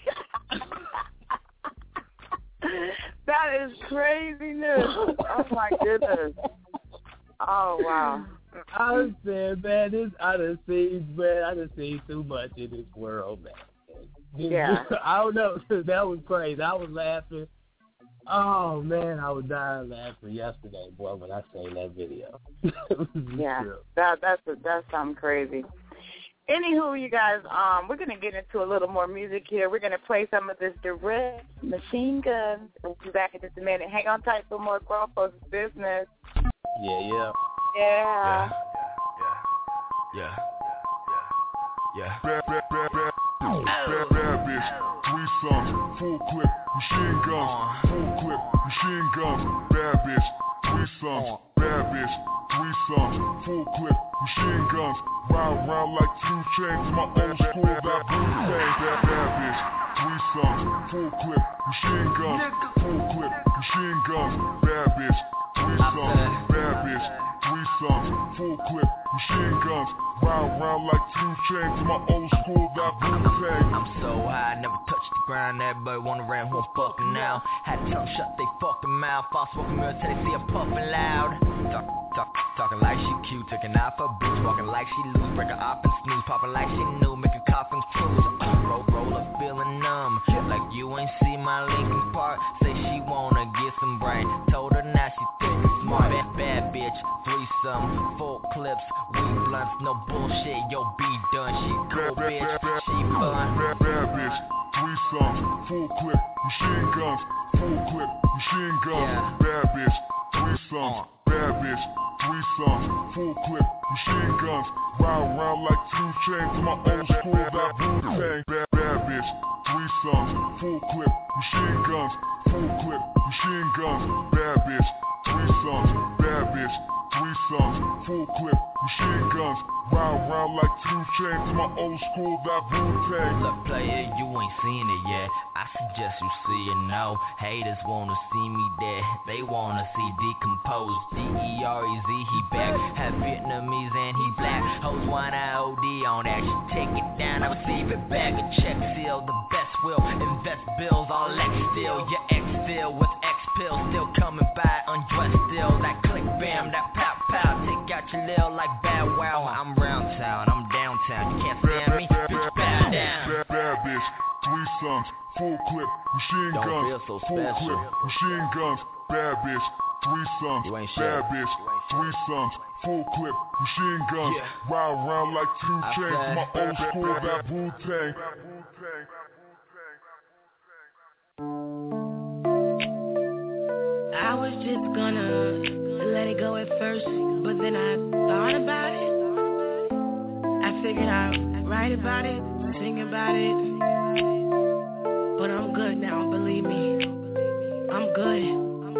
That is craziness. Oh, my goodness. Oh, wow. I was saying, man, this, I done seen, man, I done seen too much in this world, man. Yeah. I don't know. That was crazy. I was laughing. Oh man, I was dying laughing yesterday, boy, when I seen that video. Yeah, that that's a, that's something crazy. Anywho, you guys, um, we're gonna get into a little more music here. We're gonna play some of this direct Machine Guns. We'll be back in just a minute. Hang on tight for more Grown Folks Business. Yeah, yeah. Yeah. Yeah. Yeah. Yeah. Bad, bad, bad, bad. Bad, bad bitch, threesomes, full clip, machine guns, full clip, machine guns, bad bitch, threesomes, bad bitch, threesomes, full clip, machine guns, round round like two chains, my old school, that blue thing, bad, bad bitch, threesomes, full clip, machine guns, full clip, machine guns, bad bitch, threesomes, bad bitch, threesomes, full clip, machine guns, round round like two chains, my old school, that blue thing. I'm so high, never touched the ground. Everybody wanna rant who I'm fucking now. Had to tell them shut they fucking mouth. False walking mirror till they see I'm puffing loud. Talk, talk, talking like she cute, taking out for bitch, walking like she loose, break her off and snooze, popping like she new, making cough and cruise. Roll, roll up, feeling numb, like you ain't see my Linkin Park. Say she wanna get some brain, told her now she thick and smart. Bad, bad bitch, threesome, full clips, weed blunts, no bullshit. Yo, be done, she cool bitch, she fun. Bad, bad bitch, threesomes, full clip, machine guns, full clip, machine guns, yeah. Bad bitch, threesomes, bad bitch, threesomes, full clip, machine guns, round round like two chains, my old school, that blue tang. Bad, bad bitch, threesomes, full clip, machine guns, full clip, machine guns, bad bitch, threesomes, bad bitch, threesomes, full clip, machine guns, round round like two chains, my old school, that blue tang. Look, player, you ain't seen it yet. I suggest you see it now. Haters wanna see me dead, they wanna see decomposed. D E R E Z, he back. Have Vietnamese and he black. Hoes wanna O D on that. She take it down, I receive it back. A check seal, the best will. Invest bills, all X still. Your ex still with X pills, still coming by undressed still. That click bam, that pow pow. Take out your lil like Bow Wow. I'm round town, I'm downtown. You can't stand me, bitch, bow down. Bad, bad bitch, threesomes, full clip, machine Don't guns, feel so full special. clip, machine guns, bad bitch, threesomes, You ain't bad shit. bitch, threesomes, full clip, machine guns, Yeah. round round like two I chains, said, my old school, that Wu Tang. I was just gonna let it go at first, but then I thought about it. I figured I'd write about it, sing about it. But I'm good now, believe me. I'm good.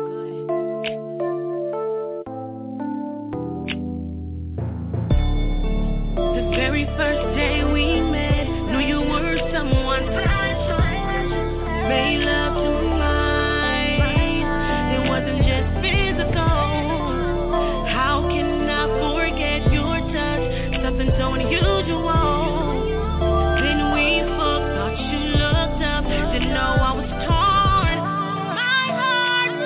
The very first day we met, knew you were someone special. Made love tonight. It wasn't just physical. How can I forget your touch? Something so unusual. Then we fucked, thought you looked up, didn't know I was torn. My heart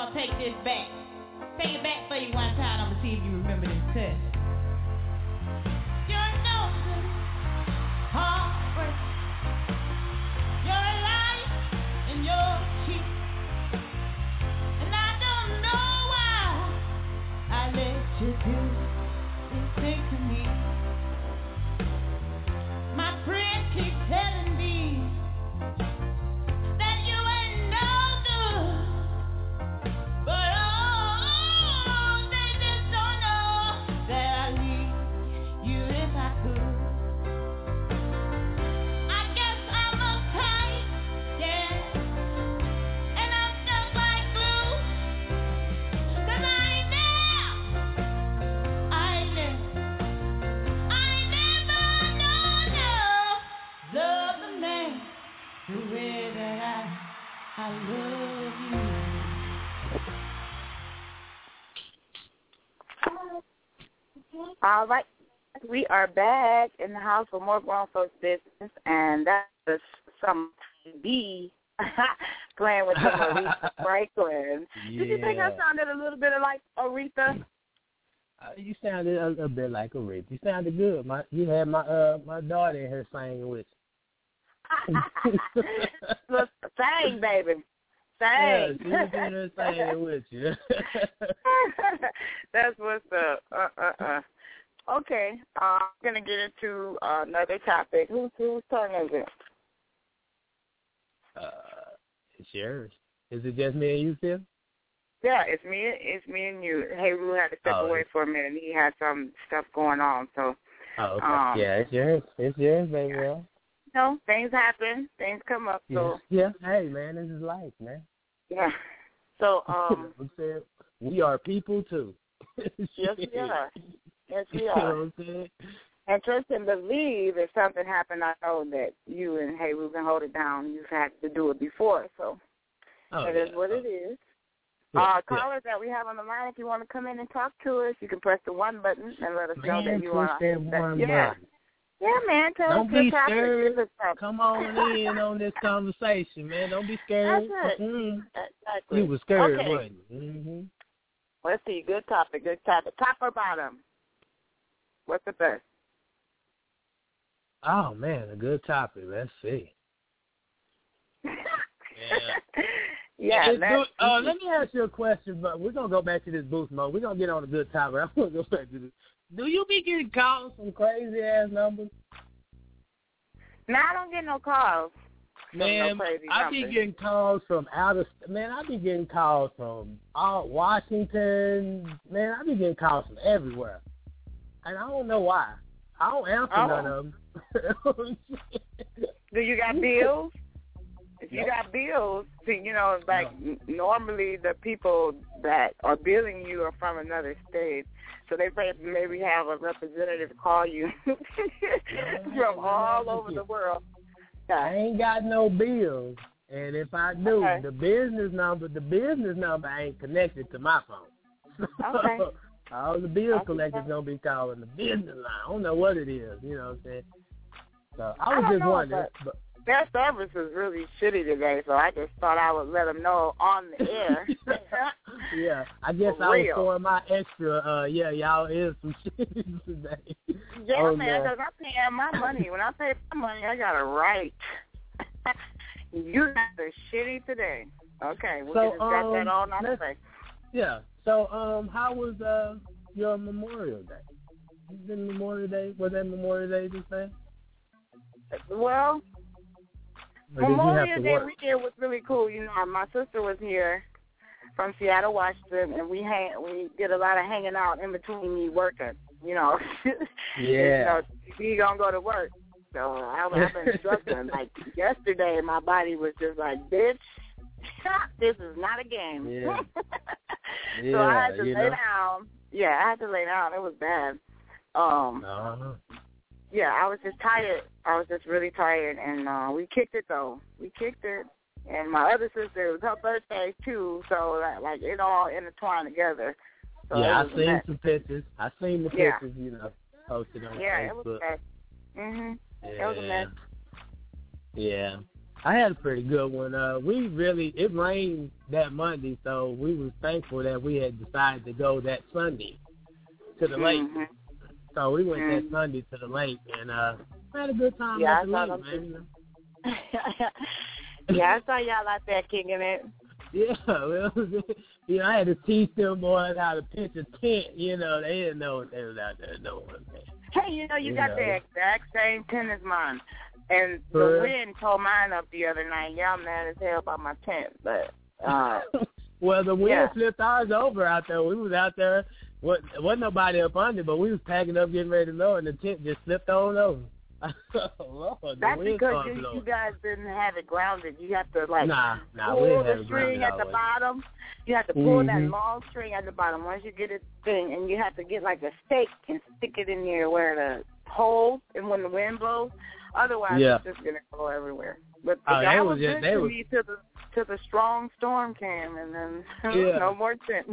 gonna take this back. Take it back for you one time. I'm gonna see if you remember this test. You're no good, heartbreak. You're a lie and you're cheap. And I don't know why I let you do this thing to me. My friends keep telling me that you ain't no good, but oh, they just don't know that I need you if I could. I guess I'm uptight, yeah, and I'm stuck like glue, 'cause I ain't there, I ain't there, I ain't never, no, no, love the man the way that I, I love you. All right. We are back in the house for more grown folks business, and that was some B playing with some Aretha Franklin. Yeah. Did you think I sounded a little bit like Aretha? Uh, you sounded a, a bit like Aretha. You sounded good. My, you had my uh my daughter in here singing with you. Look, sing, baby. Yeah, Sing. she was in here singing with you. That's what's up. Uh, uh, uh. Okay, uh, I'm going to get into uh, another topic. Who's, whose turn is it? Uh, it's yours. Is it just me and you, Phil? Yeah, it's me. It's me and you. Hey, Rue had to step Oh, away for a minute. He had some stuff going on, so. Oh, okay. Um, yeah, it's yours. It's yours, baby girl. No, things happen. Things come up. So yeah. yeah. Hey, man, this is life, man. yeah. So um, I'm saying we are people too. yes, we are. Yes, we You know are. what I'm saying? And trust and believe if something happened, I know that you and Hey, we can hold it down. You've had to do it before, so Oh, it yeah. is what it is. Yeah, uh, yeah. callers that we have on the line, if you want to come in and talk to us, you can press the one button and let us know Man, that you push are. that one yeah. button. Yeah, man. Tell Don't us your be topic. scared. Give us something. Come on in on this conversation, man. Don't be scared. That's it. Mm-hmm. Exactly. You were scared, Okay. wasn't you? Mm-hmm. Let's see. Good topic. Good topic. Top or bottom? What's the best? Oh, man, a good topic. Let's see. Yeah. Yeah. Hey, Let's, dude, uh, let me ask you a question, but we're going to go back to this boost mode. We're going to get on a good topic. I'm going to go back to this. Do you be getting calls from crazy-ass numbers? no, I don't get no calls. from Man, no crazy I be numbers. getting calls from out of man. I be getting calls from all Washington. Man, I be getting calls from everywhere, and I don't know why. I don't answer Oh. none of them. Do you got bills? If you Yep. got bills, see, you know, like n- normally the people that are billing you are from another state, so they may- maybe have a representative call you from all over the world. I ain't got no bills, and if I do, Okay. the business number, the business number ain't connected to my phone. Okay. All the bill Okay. collectors gonna be calling the business line. I don't know what it is, you know what I'm saying? So I I was don't just know, wondering. But, Their service is really shitty today, so I just thought I would let them know on the air. yeah, I guess For I was real. throwing my extra. Uh, yeah, y'all is some shit today. Yeah, Oh, man, no. because I'm paying my money. When I pay my money, I got it right. You got the shitty today. Okay, we So, just got um, that all night let's- today. Yeah. So, um, how was uh your Memorial Day? Was it Memorial Day? Was that Memorial Day this day? Well, Or did you have Memorial to Day work? weekend was really cool. You know, my sister was here from Seattle, Washington, and we hang, we did a lot of hanging out in between me working. You know, Yeah. you know, we gonna go to work. So I, I've been struggling. Like yesterday, my body was just like, bitch, this is not a game. Yeah. So I had Yeah, to you lay know. down. Yeah, I had to lay down. It was bad. Um, Uh-huh. yeah, I was just tired. I was just really tired, and uh, we kicked it though. We kicked it, and my other sister, it was her birthday too, so that, like it all intertwined together. So Yeah, it I was a seen mess. some pictures. I seen the Yeah. pictures, you know, posted on Yeah, it was Facebook. a mess. Mhm. Yeah. It was a mess. Yeah. I had a pretty good one. Uh, we really, it rained that Monday, so we was thankful that we had decided to go that Sunday to the mm-hmm. lake. So we went mm-hmm. that Sunday to the lake and uh, had a good time yeah, at the lake, man. Yeah, I saw y'all out there kicking it. Yeah, well, you know, I had to teach them boys how to pitch a tent. You know, they didn't know what they was out there doing, man. Hey, you know, you, you got know. the exact same tent as mine. And the For wind tore mine up the other night. Y'all mad as hell about my tent, but uh well, the wind yeah. flipped ours over out there. We was out there. What wasn't nobody up under, but we was packing up, getting ready to go, and the tent just flipped on over. Lord, that's the wind because you, blowing. you guys didn't have it grounded. You have to like nah, nah, pull we didn't have the it string grounded at the always. bottom. You have to pull mm-hmm. that long string at the bottom. Once you get it thing, and you have to get like a stake and stick it in there where the hole, and when the wind blows, otherwise yeah. it's just gonna go everywhere. But oh, that they was was just, good they to was, me till the till the strong storm came, and then yeah. no more tent.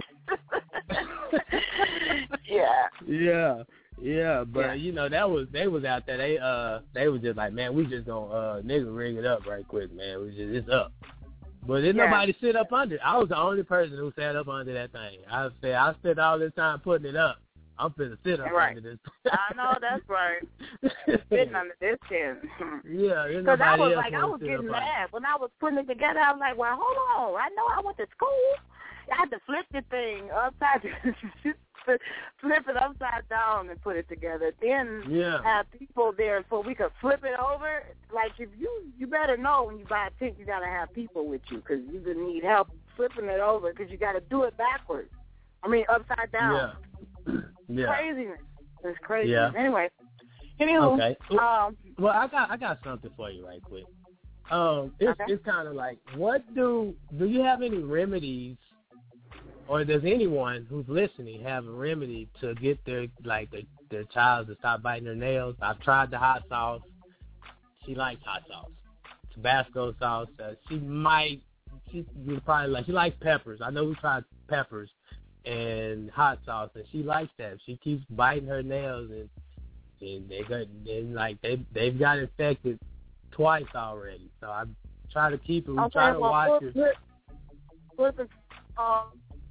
yeah. Yeah. Yeah, but yeah. you know that was they was out there. They uh they was just like, man, we just gonna uh nigga rig it up right quick, man. We just it's up. But didn't yeah. nobody sit up under it. I was the only person who sat up under that thing. I said I spent all this time putting it up. I'm finna sit up right. under this. I know that's right. Sitting under this tent. Yeah, because I was like I was sit getting up mad when I was putting it together. I was like, well, hold on. I know I went to school. I had to flip the thing upside flip it upside down and put it together. Then yeah. have people there so we could flip it over. Like if you you better know when you buy a tent, you gotta have people with you because you gonna need help flipping it over because you gotta do it backwards. I mean upside down. Yeah. yeah. Craziness. It's crazy. Yeah. Anyway. Anywho, okay. Um. Well, I got I got something for you right quick. Um, it's okay. it's kind of like, what do do you have any remedies? Or does anyone who's listening have a remedy to get their like their, their child to stop biting their nails? I've tried the hot sauce. She likes hot sauce, Tabasco sauce. Uh, she might. She you probably like. She likes peppers. I know we tried peppers and hot sauce, and she likes that. She keeps biting her nails, and and they got and like they they've got infected twice already. So I try to keep it. We okay, try to well, watch put, it. Put the um.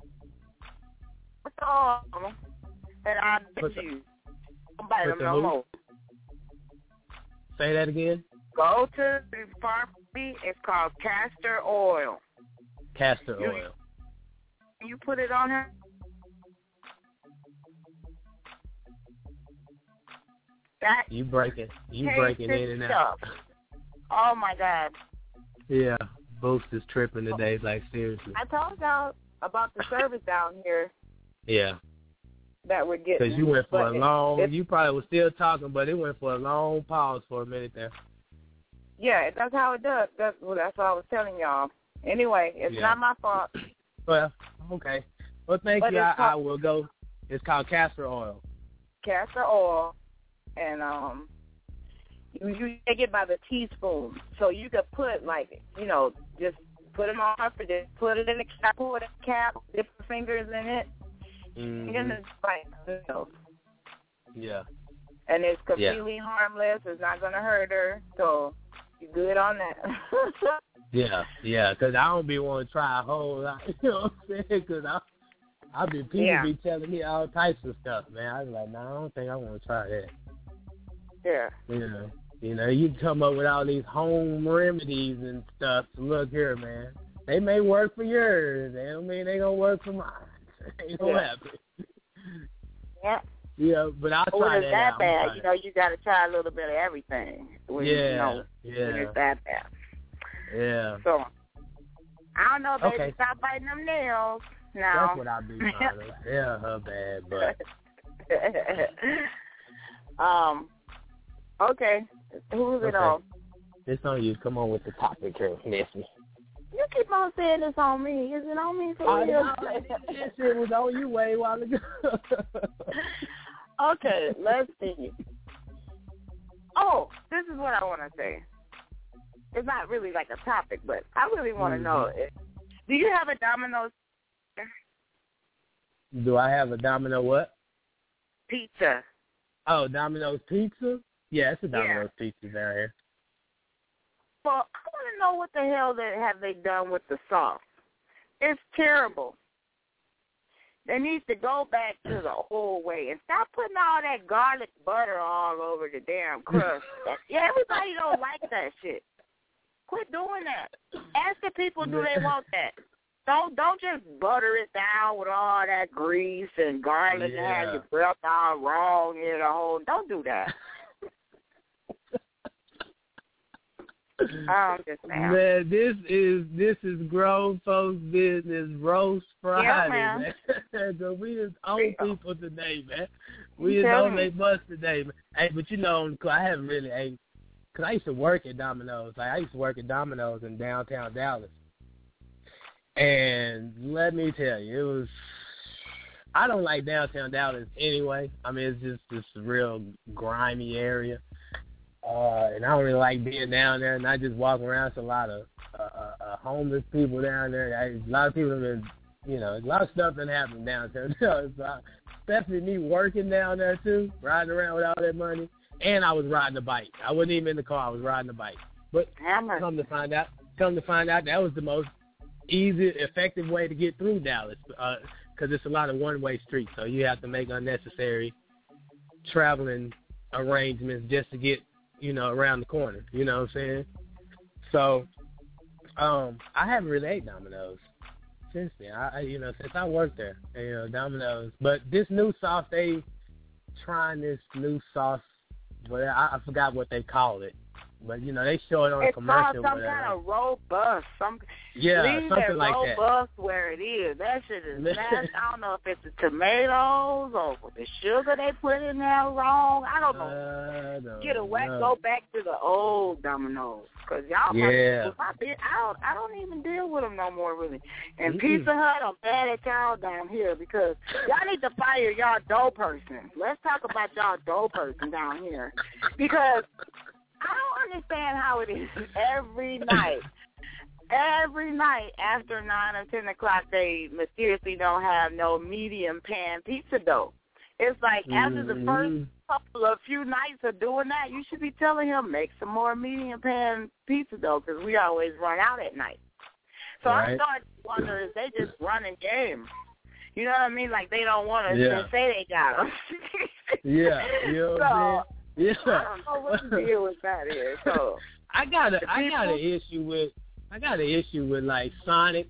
Um, and I bet the, you don't bite them no who? more. Say that again. Go to the pharmacy. It's called castor oil. Castor you, oil. You put it on her. That you breaking. You breaking in and out. Stuff. Oh my God. Yeah, Boots is tripping today. Like seriously. I told y'all about the service down here. Yeah. That we're getting. Because you went for but a long, it, you probably was still talking, but it went for a long pause for a minute there. Yeah, that's how it does. That's, well, that's what I was telling y'all. Anyway, it's yeah. not my fault. Well, okay. Well, thank but you. I, called, I will go. It's called castor oil. Castor oil, and um, you, you take it by the teaspoon. So you could put, like, you know, just put them on for just put it in the cap, pull it in the cap, dip your fingers in it. Mm-hmm. And it's like, you know, yeah. And it's completely yeah. harmless. It's not going to hurt her. So you're good on that. yeah, yeah, because I don't be want to try a whole lot. You know what I'm saying? Because I, I be, people yeah. be telling me all types of stuff, man. I was like, no, nah, I don't think I want to try that. Yeah. You know, you know, you come up with all these home remedies and stuff. Look here, man. They may work for yours. They don't mean they going to work for mine. Ain't gonna yeah. happen. Yeah. Yeah, but I'll when try it's that, that out. bad, you know, you got to try a little bit of everything. When, yeah, you know, yeah. when it's that bad. Yeah. So, I don't know, baby. Okay. Stop biting them nails now. That's what I be trying to. Yeah, her bad, but. um. Okay. Who's okay. it on? It's on you. Come on with the topic here, Nessie. You keep on saying this on me. Is it on me for I real? know. This shit was on you way a while ago. Okay, let's see. Oh, this is what I want to say. It's not really like a topic, but I really want to mm-hmm. know. If, do you have a Domino's? Do I have a Domino what? Pizza. Oh, Domino's Pizza? Yeah, it's a Domino's yeah. Pizza down here. Well, I want to know what the hell they have they done with the sauce. It's terrible. They need to go back to the whole way and stop putting all that garlic butter all over the damn crust. Yeah, everybody don't like that shit. Quit doing that. Ask the people, do they want that? Don't don't just butter it down with all that grease and garlic yeah. and have your breath all wrong in the whole. Don't do that. Um, just man, this is this is grown folks' business roast Friday, yeah, man. man. So we is on people today, man. We is on they bus today, man. Hey, but you know, I haven't really ate because I used to work at Domino's. Like I used to work at Domino's in downtown Dallas, and let me tell you, it was. I don't like downtown Dallas anyway. I mean, it's just this real grimy area. Uh, and I don't really like being down there, and I just walk around. It's a lot of uh, uh, uh, homeless people down there. I, a lot of people have been, you know, a lot of stuff that happened downtown. So, especially me working down there too, riding around with all that money, and I was riding a bike. I wasn't even in the car. I was riding a bike. But come to find out, come to find out, that was the most easy, effective way to get through Dallas because uh, it's a lot of one-way streets. So you have to make unnecessary traveling arrangements just to get, you know, around the corner, you know what I'm saying? So, um, I haven't really ate Domino's since then. I, I you know, since I worked there, you know, Domino's. But this new sauce, they trying this new sauce, but I, I forgot what they call it. But, you know, they show it on it's a commercial. It's called some kind of robust. Some, yeah, leave something that like that. robust where it is. That shit is nasty. I don't know if it's the tomatoes or the sugar they put in there wrong. I don't know. Uh, don't Get away. know. Go back to the old Domino's. Because y'all, yeah. I, I, don't, I don't even deal with them no more, really. And Mm-mm. Pizza Hut, I'm mad at y'all down here because y'all need to fire y'all dough person. Let's talk about y'all dough person down here. Because I don't understand how it is every night. Every night after nine or ten o'clock, they mysteriously don't have no medium pan pizza dough. It's like after the first couple of few nights of doing that, you should be telling him, make some more medium pan pizza dough because we always run out at night. So right. I started to wonder if they just running game. You know what I mean? Like they don't want to yeah. say they got them. yeah, you know what I'm so, saying? Yeah. I don't know what the deal with that is. So I got a I got an issue with I got an issue with like Sonic,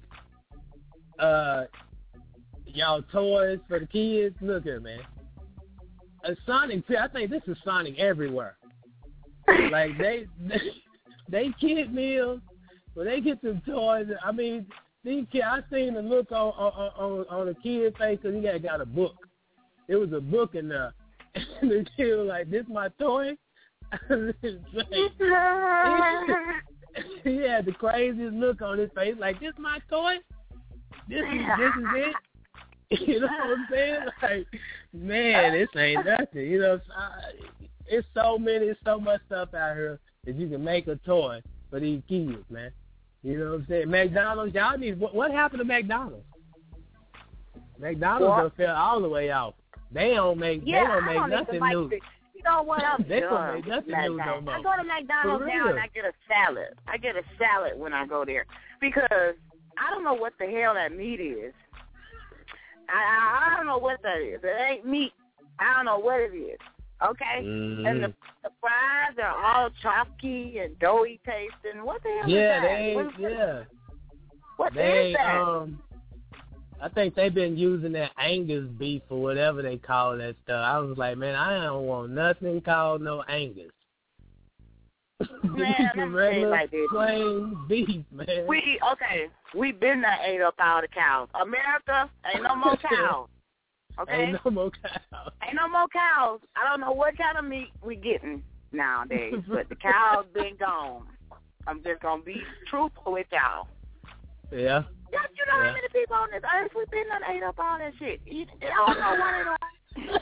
uh, y'all toys for the kids. Look here, man. A Sonic, I think this is Sonic everywhere. Like they they, they kid meals when they get them toys. I mean, these kids. I seen the look on on on, on a kid's face because he had got a book. It was a book in there. And the kid was like, "This my toy." Like, he had the craziest look on his face, like, "This my toy? This is this is it?" You know what I'm saying? Like, man, this ain't nothing. You know, it's so many, it's so much stuff out here that you can make a toy for these kids, man. You know what I'm saying? McDonald's, y'all need. What, what happened to McDonald's? McDonald's done fell all the way off. They don't make. Yeah, they don't make don't nothing like new. The, you know what? I'm they done. don't make nothing new no more. I go to McDonald's now and I get a salad. I get a salad when I go there because I don't know what the hell that meat is. I, I don't know what that is. It ain't meat. I don't know what it is. Okay? Mm-hmm. And the, the fries are all chalky and doughy tasting. What the hell yeah, is that? They, what, yeah, What they, is that? Um, I think they've been using that Angus beef or whatever they call that stuff. I was like, man, I don't want nothing called no Angus. Man, let me tell you like this. Plain beef, man. We, okay, we been there ate up all the cows. America, ain't no more cows. Okay? Ain't no more cows. Ain't no more cows. I don't know what kind of meat we getting nowadays, but the cows been gone. I'm just going to be truthful with y'all. Yeah. Yeah, you know yeah. how many people on this earth we been there ate up all that shit? You, I don't know why they don't.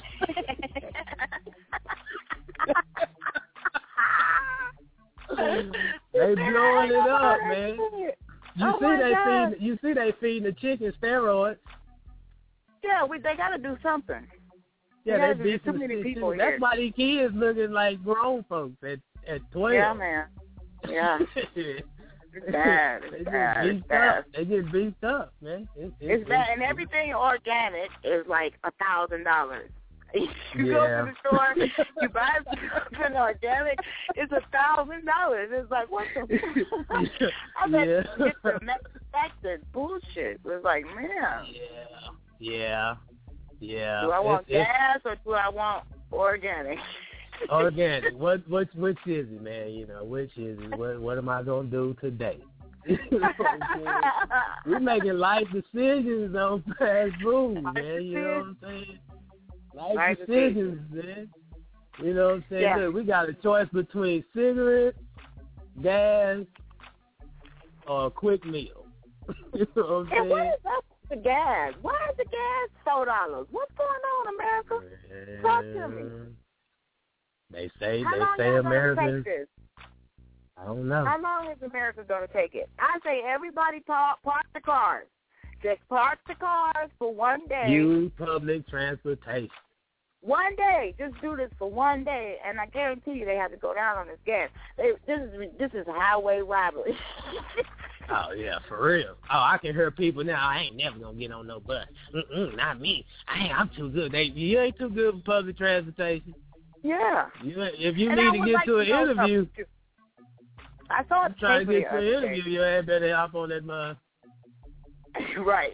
They blowing it up, man. You oh see they God. feed you see they feeding the chicken steroids. Yeah, we they gotta do something. Yeah, they they beat too many people That's here. why these kids looking like grown folks at at twelve. Yeah, man. Yeah. It's bad. It's they bad. get It's beat bad. up. They get beat up, man. It's, it's, It's bad, and everything organic is like a thousand dollars. You Yeah. go to the store, you buy something organic, it's a thousand dollars. It's like, what the? I bet Yeah. it's the manufactured bullshit. It's like, man. Yeah. Yeah. Yeah. Do I want It's- gas or do I want organic? it's organic. What? Which? Which is it, man? You know, which is it? What? What am I gonna do today? You know what I'm saying? We're making life decisions on fast food, man. You know what I'm saying? Life Life decisions, man. You know what I'm saying? Yeah. Look, we got a choice between cigarettes, gas, or a quick meal. You know what I'm And what saying? is up with the gas? Why is the gas four dollars? What's going on, America? Talk to me. They say How they long say y'all gonna Americans. take this? I don't know. How long is America going to take it? I say everybody talk, park the cars. Just park the cars for one day. Use public transportation. One day. Just do this for one day, and I guarantee you they have to go down on this gas. They, this is this is highway robbery. Oh yeah, for real. Oh, I can hear people now. I ain't never gonna get on no bus. Mm-mm, not me. I ain't. I'm too good. They, you ain't too good for public transportation. Yeah. You, if you And I need to would get like to an know interview, something, too. I saw I'm trying to paper get to the an other interview. day. You ain't better hop on that bus. Right.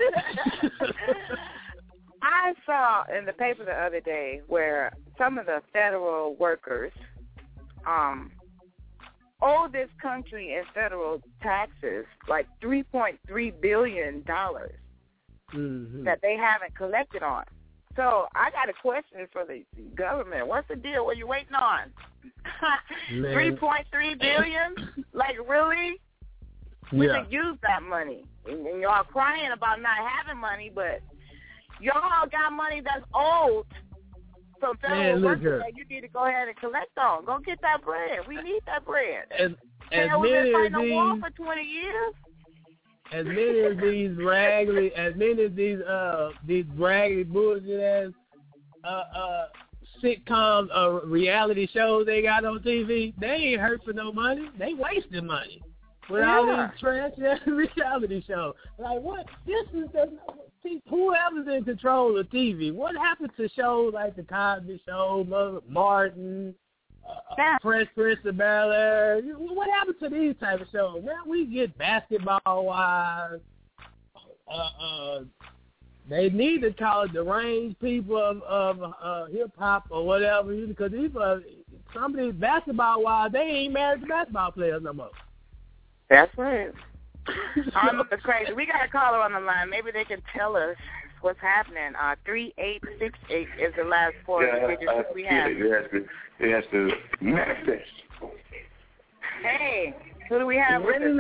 I saw in the paper the other day where some of the federal workers um, owe this country in federal taxes like three point three billion dollars Mm-hmm. that they haven't collected on. So I got a question for the government. What's the deal? What are you waiting on? three point three billion dollars? Like, really? We Yeah. could use that money. And, and y'all crying about not having money, but y'all got money that's owed from federal Man, look here. workers that you need to go ahead and collect on. Go get that bread. We need that bread. As, as Hell, we've many been as fighting a war these, for twenty years. as many as these raggedy, as many as these uh these raggedy bullshit ass uh uh sitcoms uh reality shows they got on T V, they ain't hurt for no money. They wasting money with all Yeah. these trash ass reality shows. Like what? This is the see, whoever's in control of T V. What happened to shows like the Cosby Show, Mother Martin? Uh, Fresh Prince of Bel Air. What happened to these type of shows? Man, we get Basketball Wives. Uh, uh, they need to call it the range people of, of uh, hip hop or whatever, because these are some of these Basketball Wives. They ain't married to basketball players no more. That's right. I'm crazy. We got a caller on the line. Maybe they can tell us what's happening. Uh, three eight six eight is the last four Yeah, digits I, I we feel have. it. It has to, it has to manifest. Hey, who do we have with us?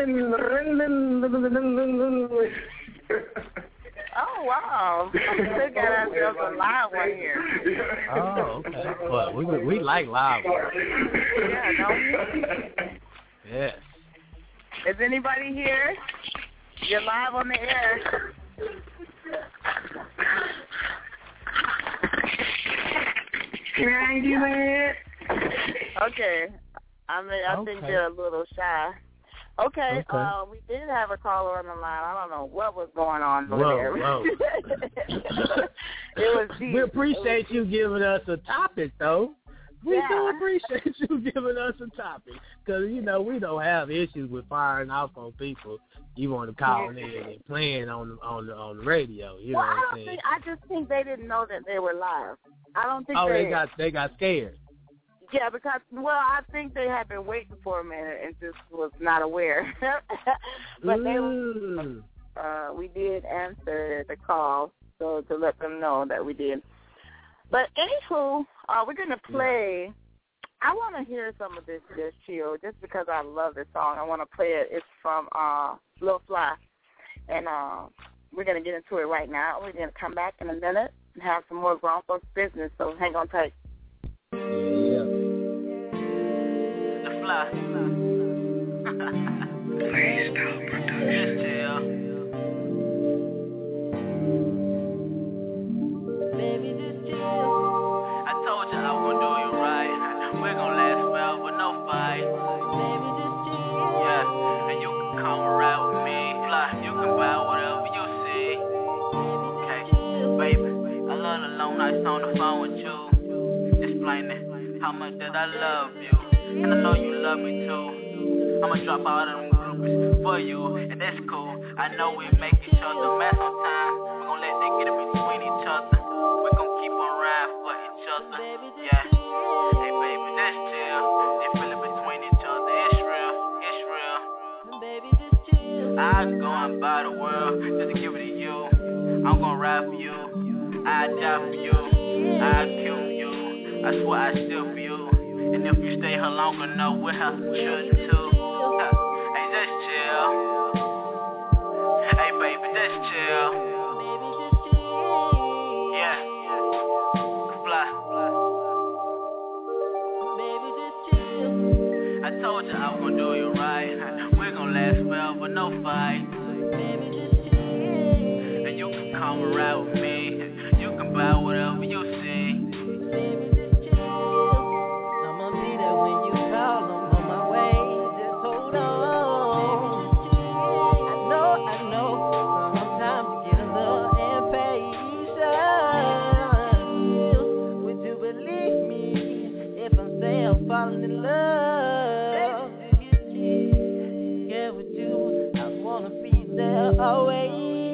Oh, wow. We got ourselves a live one here. Oh, okay. Well, we we like live ones. Yeah, don't we? Yes. Is anybody here? You're live on the air. Can I do it? Okay. I mean, I think Okay. they're a little shy. Okay, Okay. uh, we did have a caller on the line. I don't know what was going on over Whoa, there. whoa. It was deep. We appreciate you giving us a topic, though. We Yeah. do appreciate you giving us a topic, because, you know, we don't have issues with firing off on people. You want to call in and playing on on the, on the radio. You Well, know I what I'm don't saying? think. I just think they didn't know that they were live. I don't think Oh, they. they got they got scared. Yeah, because well, I think they had been waiting for a minute and just was not aware. But they, Mm. uh, we did answer the call, so to let them know that we did. But anywho, uh, we're gonna play. I want to hear some of this, this chill, just because I love this song. I want to play it. It's from uh, Lil Fly, and uh, we're gonna get into it right now. We're gonna come back in a minute and have some more grown folks business. So hang on tight. Yeah. The Fly. Please stop production. Just chill. Baby, just chill. I told you I won't do you right. We're gonna last forever, no fight. Baby, just chill. Yeah, and you like that, I love you, and I know you love me too. I'ma drop all of them groupies for you, and that's cool. I know we make each other mad sometimes. We gon' let that get in between each other. We gon' keep on riding for each other. Yeah. Hey baby, that's chill. They feel it between each other. It's real. It's real. Baby, just chill. I'm going by the world just to give it to you. I'm gon' ride for you. I die for you. I kill you. I swear I still for you. And if you stay here long enough, we'll have some children too. Hey, just chill. Hey, baby, just chill. Yeah. Fly. Baby, just chill. I told you I was gonna do you right. We're gonna last forever, no fight. Baby, just chill. And you can come and ride with me. You can buy whatever you see. Baby, just chill. I'ma be there when you call. I'm on my way. Just hold on. Baby, just chill. I know, I know. Sometimes you get a little impatient. Would you believe me if I say I'm falling in love? Yeah, with you, I wanna be there always.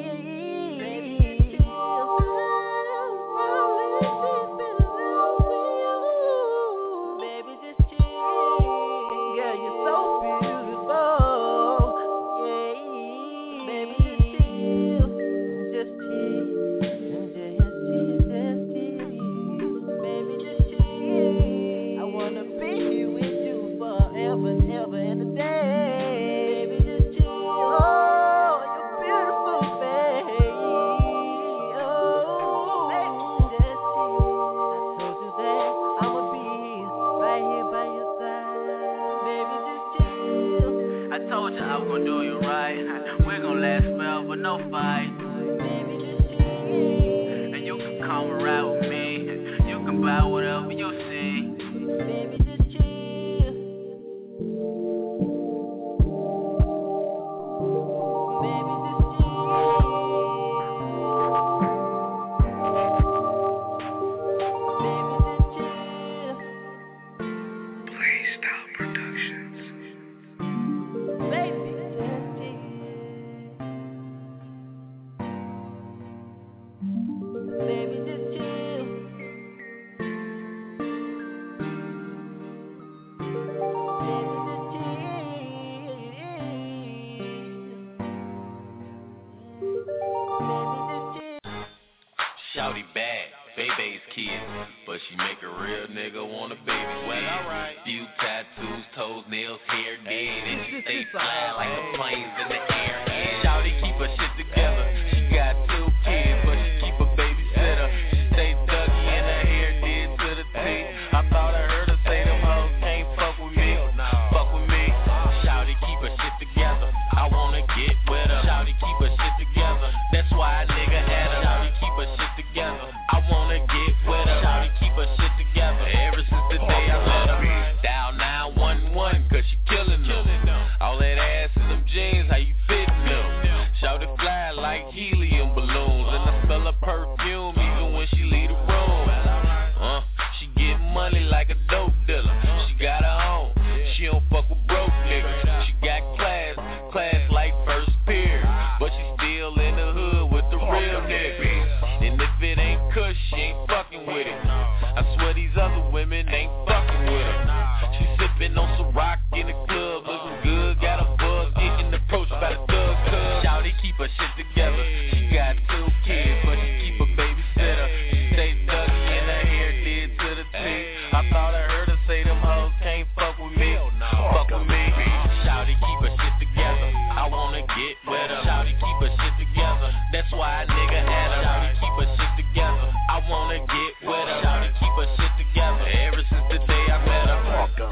Shawty bad, Bebe's kid, but she make a real nigga want a baby. Well, alright. Few tattoos, toes, nails, hair, dead, and she stay fly like the planes in the air. Shawty keep her shit together. She got two kids, but she keep a babysitter. She stay Dougie and her hair did to the T. I thought I heard her say them hoes can't fuck with me. Fuck with me. Shawty keep her shit together. I wanna get with her. Shawty keep her shit together. That's why a nigga had her. Shawty keep her shit together. I wanna get with her. Shawty keep her shit together. Ever since the day I met her. Dial nine one one cause she killing them. All that ass in them jeans, how you fitting them? Shawty fly like helium balloons, and I smell her perfume even when she leave the room. Uh, she get money like a dope dealer. She got her own. She don't fuck with broke niggas. She got class, class like first peer, but she still in the hood with the real niggas. And if it ain't cush, she ain't fucking with it. I swear these other women ain't fucking with her. She sippin' on some rock in the club, looking good, got a buzz, getting approached by the thug cuz. Shawty keep her shit together. She got two kids, but she keep a babysitter. She stay Dougie and her hair did to the T. I thought I heard her say them hoes can't fuck with me. Fuck with me. Shawty keep her shit together. I wanna get with her. Shawty keep her shit together. That's why a nigga had her. Shawty keep her shit together. I wanna get with her. Shawty keep her shit together. Ever since the day I met her.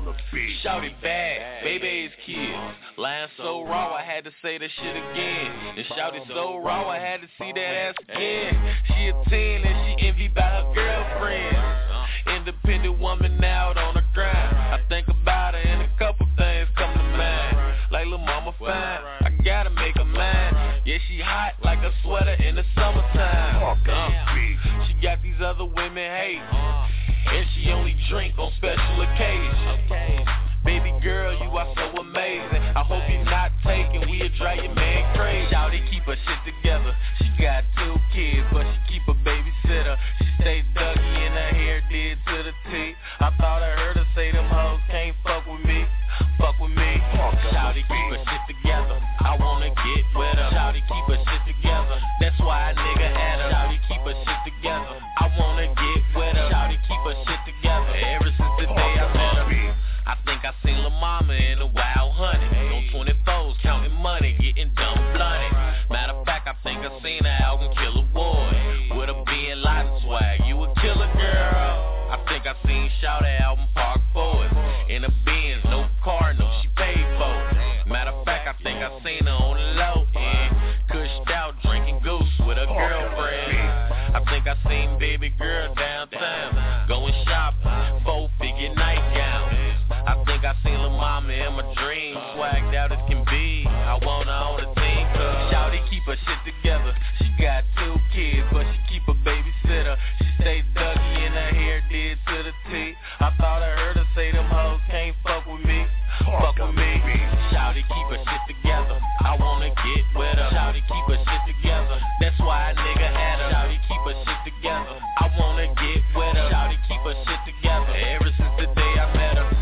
Shawty bad, baby is kids. Lying so raw, I had to say that shit again. And Shawty so raw, I had to see that ass again. She a ten and she envied by her girlfriend. Independent woman out on the grind. I think about her and a couple things come to mind. Like lil' mama fine, I gotta make her mine. Yeah, she hot like a sweater in the summertime. Uh, she got these other women hate. and she only drink on special occasions. Baby girl, you are so amazing. I hope you're not taking, we'll drive your man crazy. Shawty keep her shit together. She got two kids, but she keep a babysitter. She stay Dougie and her hair did to the T. I thought I heard her say them hoes can't fuck with me. Fuck with me. Shawty keep her shit together. I wanna get with her. Shawty keep her shit together. That's why a nigga had her. Shawty keep her shit together. I wanna get with her. Shawty keep her shit together. Ever since the day I met her. I think I seen Lil Mama in a wild honey. On twenty-fours, counting money, getting dumb blunted. Matter of fact, I think I seen her out in Killer Boy. With a Bin Laden swag, you a killer girl. I think I seen Shawty out in Park Forest. In a Benz, no car, no, she paid for it. Matter of fact, I think I seen her on the low end. Cushed out, drinking goose with her girlfriend. I think I seen baby girl downtown, going shopping, four-figure nightgown. I think I seen Lil Mama in my dreams, swagged out as can be. I want her on the team, cause Shawty keep her shit together. She got two kids, but she keep a babysitter. She stay Dougie and her hair did to the T. I thought I heard her say them hoes can't fuck with me. Fuck with me. Shawty keep her shit together. I wanna get with her. Shawty keep her shit together. That's why a nigga had her. Shawty keep her shit together. I wanna get with her. Shawty keep her shit together. Ever since the day I met her.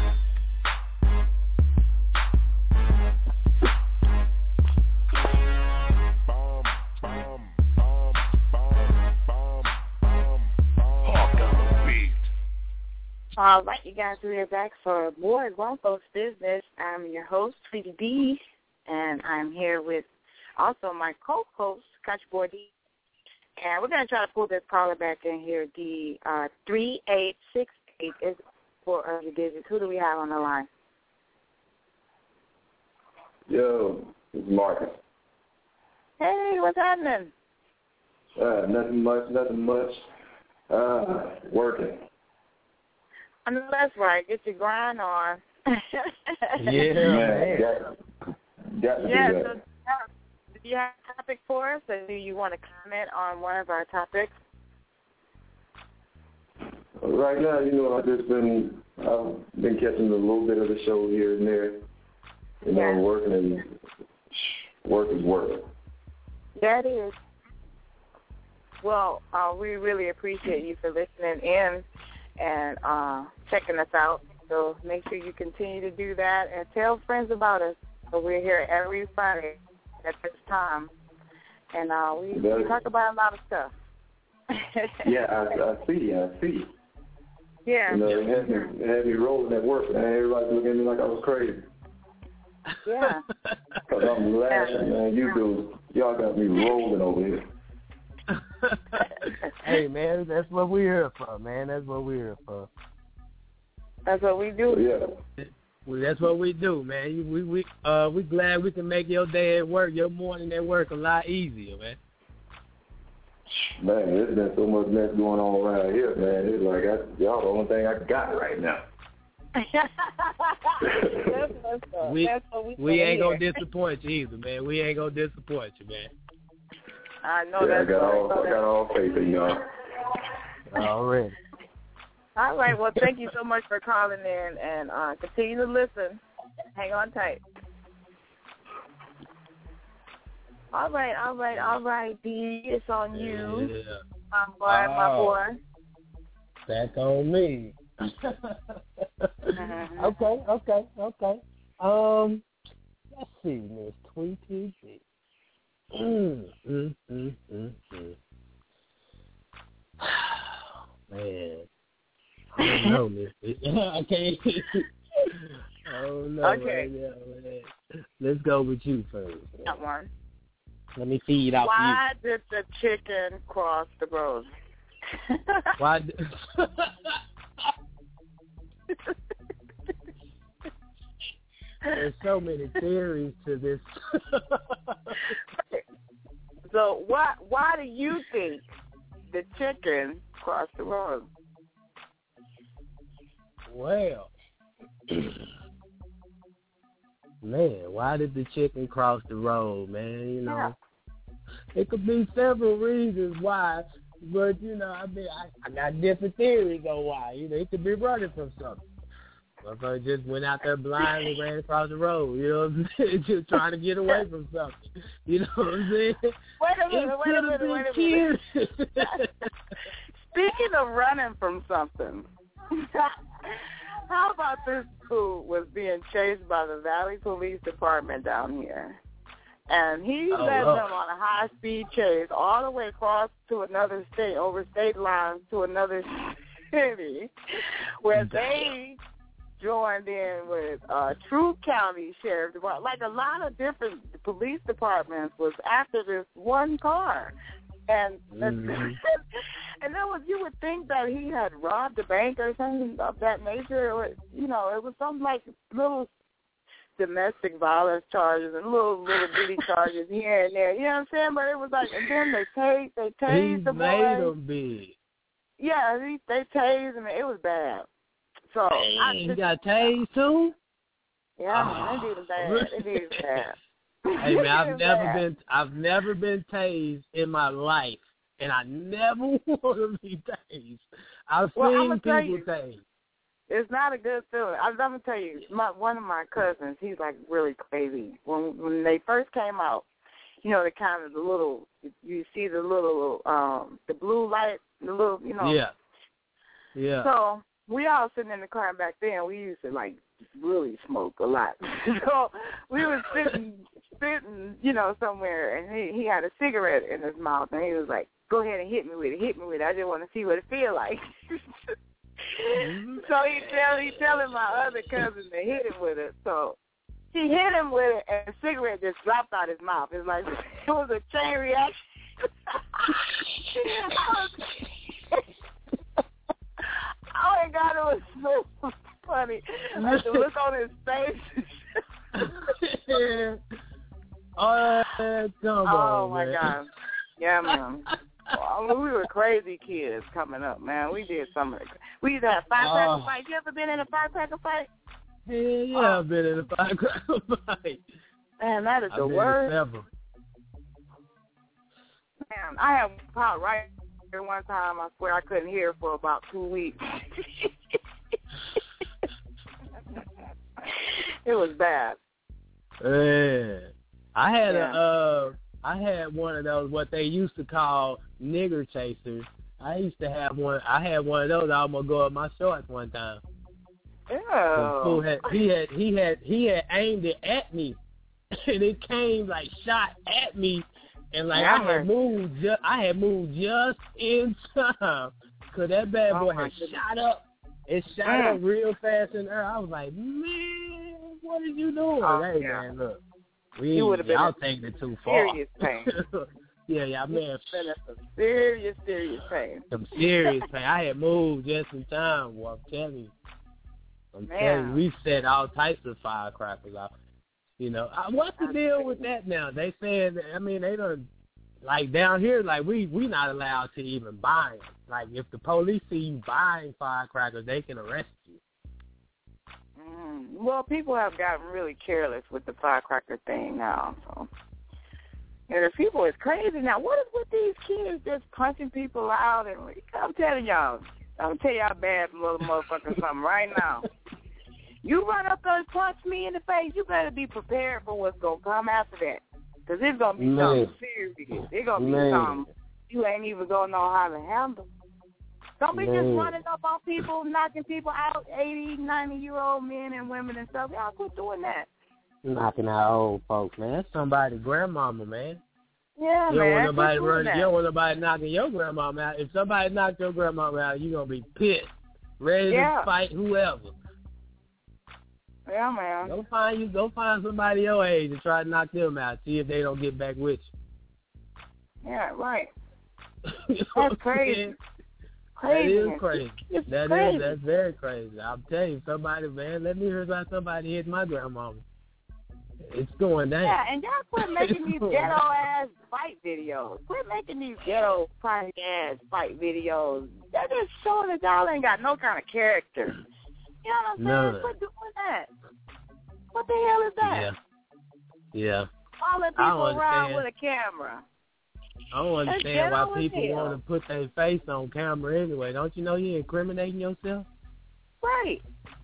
All right, you guys, we are back for more Grown Folks Business. I'm your host, Tweety B, and I'm here with also my co-host, Country Boy D. And we're going to try to pull this caller back in here. The uh, three eight six eight is for early digits. Who do we have on the line? Yo, it's Marcus. Hey, what's happening? Uh, nothing much, nothing much. Uh, working. I know that's right. Get your grind on. Yeah, man. Got, got to yeah, do that. so uh, do you have a topic for us, or do you want to comment on one of our topics? Right now, you know, I've just been, I've been catching a little bit of the show here and there. You know, yeah. working and work is work. Yeah, it is. Well, uh, we really appreciate you for listening in and uh, checking us out. So make sure you continue to do that and tell friends about us. So we're here every Friday at this time, and uh, we, we talk about a lot of stuff. yeah, I, I see, I see. Yeah. You know, it had me, it had me rolling at work, man. Everybody looking at me like I was crazy. Yeah. Because I'm laughing, yeah. man. You do, y'all got me rolling over here. Hey, man, that's what we're here for, man. That's what we're here for. That's what we do. Yeah. Well, that's what we do, man. We we uh we glad we can make your day at work, your morning at work a lot easier, man. Man, there's been so much mess going on around here, man. It's like I, y'all the only thing I got right now. that's what's we that's what we, we ain't here. gonna disappoint you either, man. We ain't gonna disappoint you, man. I know yeah, that's I got right. all I got all faith in y'all. Already. All right. Well, thank you so much for calling in, and uh, continue to listen. Hang on tight. All right, all right, all right, D, it's on you. Yeah. My boy, oh, my boy. Back on me. mm-hmm. Okay, okay, okay. Um, let's see, Miss Tweety B. Mm, mm, mm, mm, mm. Man, I don't know, Miss. I can't. I don't know. Okay. Man. Yeah, man. Let's go with you first. Man. That one. Let me feed out Why you. did the chicken cross the road? Why? Did... There's so many theories to this. So why why do you think the chicken crossed the road? Well, man, why did the chicken cross the road, man? You know, yeah. It could be several reasons why but you know, I mean, I, I got different theories on why. You know, he could be running from something. Motherfucker just went out there blind and ran across the road. You know what I'm saying? Just trying to get away from something. You know what I'm saying? Wait a minute, wait a minute, wait a minute. Speaking of running from something, how about this dude was being chased by the Valley Police Department down here? And he oh, led oh. them on a high-speed chase all the way across to another state, over state lines to another city, where they joined in with uh, True County Sheriff Department. Like a lot of different police departments was after this one car. And mm-hmm. and then was, you would think that he had robbed a bank or something of that nature. Or, you know, it was something like little domestic violence charges and little little bitty charges here and there. You know what I'm saying? But it was like, and then they tased, they tased the boy. He made him big. Yeah, he, they tased him. It was bad. So hey, I he just, got tased too. Yeah, oh. they did him bad. They did him bad. Hey man, I've never bad. been I've never been tased in my life, and I never want to be tased. I've well, seen people you, tased. It's not a good feeling. I'm gonna tell you, my one of my cousins, he's like really crazy. When when they first came out, you know, the kind of the little you see the little um the blue light, the little you know. Yeah. Yeah. So we all sitting in the car back then. We used to like really smoke a lot. So we was sitting, sitting, you know, somewhere, and he he had a cigarette in his mouth, and he was like, "Go ahead and hit me with it, hit me with it. I just want to see what it feel like." So he tell he telling my other cousin to hit him with it. So he hit him with it, and the cigarette just dropped out his mouth. It's like it was a chain reaction. Oh my God, it was so funny. Like the look on his face. oh, come on, oh my man. God. Yeah, man. Well, I mean, we were crazy kids coming up, man. We did some of it. We used to have firecracker oh. fights. You ever been in a firecracker fight? Yeah, yeah, oh. I've been in a firecracker fight. Man, that is I've the been worst. In several. Man, I have popped right here one time. I swear I couldn't hear for about two weeks. It was bad. Yeah. I had yeah. a uh I had one of those what they used to call nigger chasers. I used to have one I had one of those. I almost go up my shorts one time. Yeah. Fool had he had he had he had aimed it at me and it came like shot at me and like yeah. I had moved just I had moved just in time because that bad boy oh had goodness. shot up. It shot mm. up real fast in the air. I was like, man, what are you doing? Oh, hey, yeah. man, look. We, you would have been y'all in taking it too far. Serious pain. yeah, yeah, man. Been in some serious, serious pain. Some serious pain. I had moved just in time. Well, I'm telling you. I'm man. telling you, we set all types of firecrackers off. You know, what's the deal with that now? They saying, I mean, they don't. Like down here, like we we not allowed to even buy them. Like if the police see you buying firecrackers, they can arrest you. Mm. Well, people have gotten really careless with the firecracker thing now. So, and the people is crazy now. What is with these kids just punching people out? And I'm telling y'all, I'm tell y'all bad little motherfucker something right now. You run up there and punch me in the face, you better be prepared for what's gonna come after that. Because it's going to be Man. something serious. It's going to be Man. something you ain't even going to know how to handle. Don't be Man. just running up on people, knocking people out, eighty, ninety-year-old men and women and stuff. Y'all quit doing that. Knocking out old folks, man. That's somebody's grandmama, man. Yeah, you man. Don't want nobody quit running, doing you that. don't want nobody knocking your grandmama out. If somebody knocked your grandmama out, you're going to be pissed, ready yeah. to fight whoever. Yeah, man. Go find you. Go find somebody your age and try to knock them out. See if they don't get back with you. Yeah, right. you know That's crazy. Crazy. That is Craziness. crazy. It's That crazy. is that's very crazy. I'm telling you, somebody, man. Let me hear about somebody hit my grandmama. It's going down. Yeah, and y'all quit making these ghetto ass fight videos. Quit making these ghetto fight ass fight videos. They're just showing that y'all ain't got no kind of character. You know what I'm saying? None. Quit doing that. What the hell is that? Yeah. Yeah. All the I don't people around understand. with a camera. I don't understand why people want to put their face on camera anyway. Don't you know you're incriminating yourself? Right.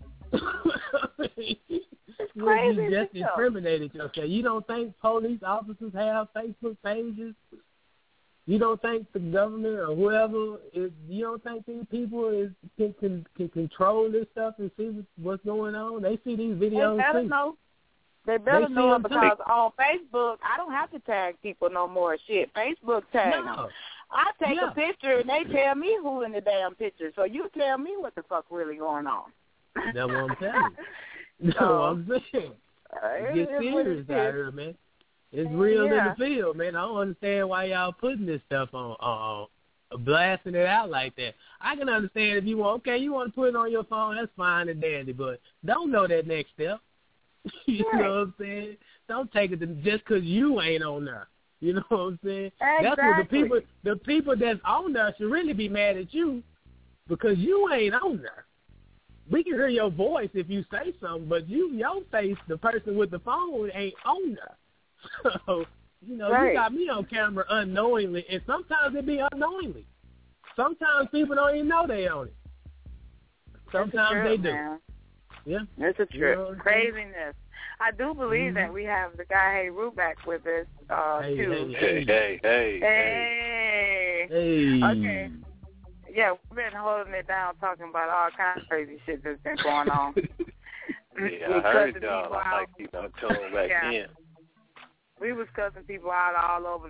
It's crazy. You just incriminated yourself. You don't think police officers have Facebook pages? You don't think the government or whoever is? You don't think these people is can can, can control this stuff and see what's going on? They see these videos they better too. Know. They better they know it because too. On Facebook, I don't have to tag people no more. Shit, Facebook tag no. them. I take yeah. a picture and they tell me who in the damn picture. So you tell me what the fuck really going on. That's what I'm telling you. That's so, what I'm saying. Uh, it gets serious out here, man. It's real yeah. in the field, man. I don't understand why y'all putting this stuff on, on, on, blasting it out like that. I can understand if you want, okay, you want to put it on your phone, that's fine and dandy, but don't know that next step. you right. know what I'm saying? Don't take it to, just because you ain't on there. You know what I'm saying? Exactly. That's what the people, the people that's on there should really be mad at you because you ain't on there. We can hear your voice if you say something, but you, your face, the person with the phone, ain't on there. So, you know, right. you got me on camera unknowingly, and sometimes it be unknowingly. Sometimes people don't even know they own it. Sometimes trip, they do. Man. Yeah. It's a trip. You know Craziness. I do believe mm-hmm. that we have the guy, Hey Rue, back with us, uh, hey, too. Hey, hey, hey, hey. Hey. Okay. Yeah, we've been holding it down, talking about all kinds of crazy shit that's been going on. yeah, I heard y'all. I like you know, tune back yeah. in. We was cussing people out all over.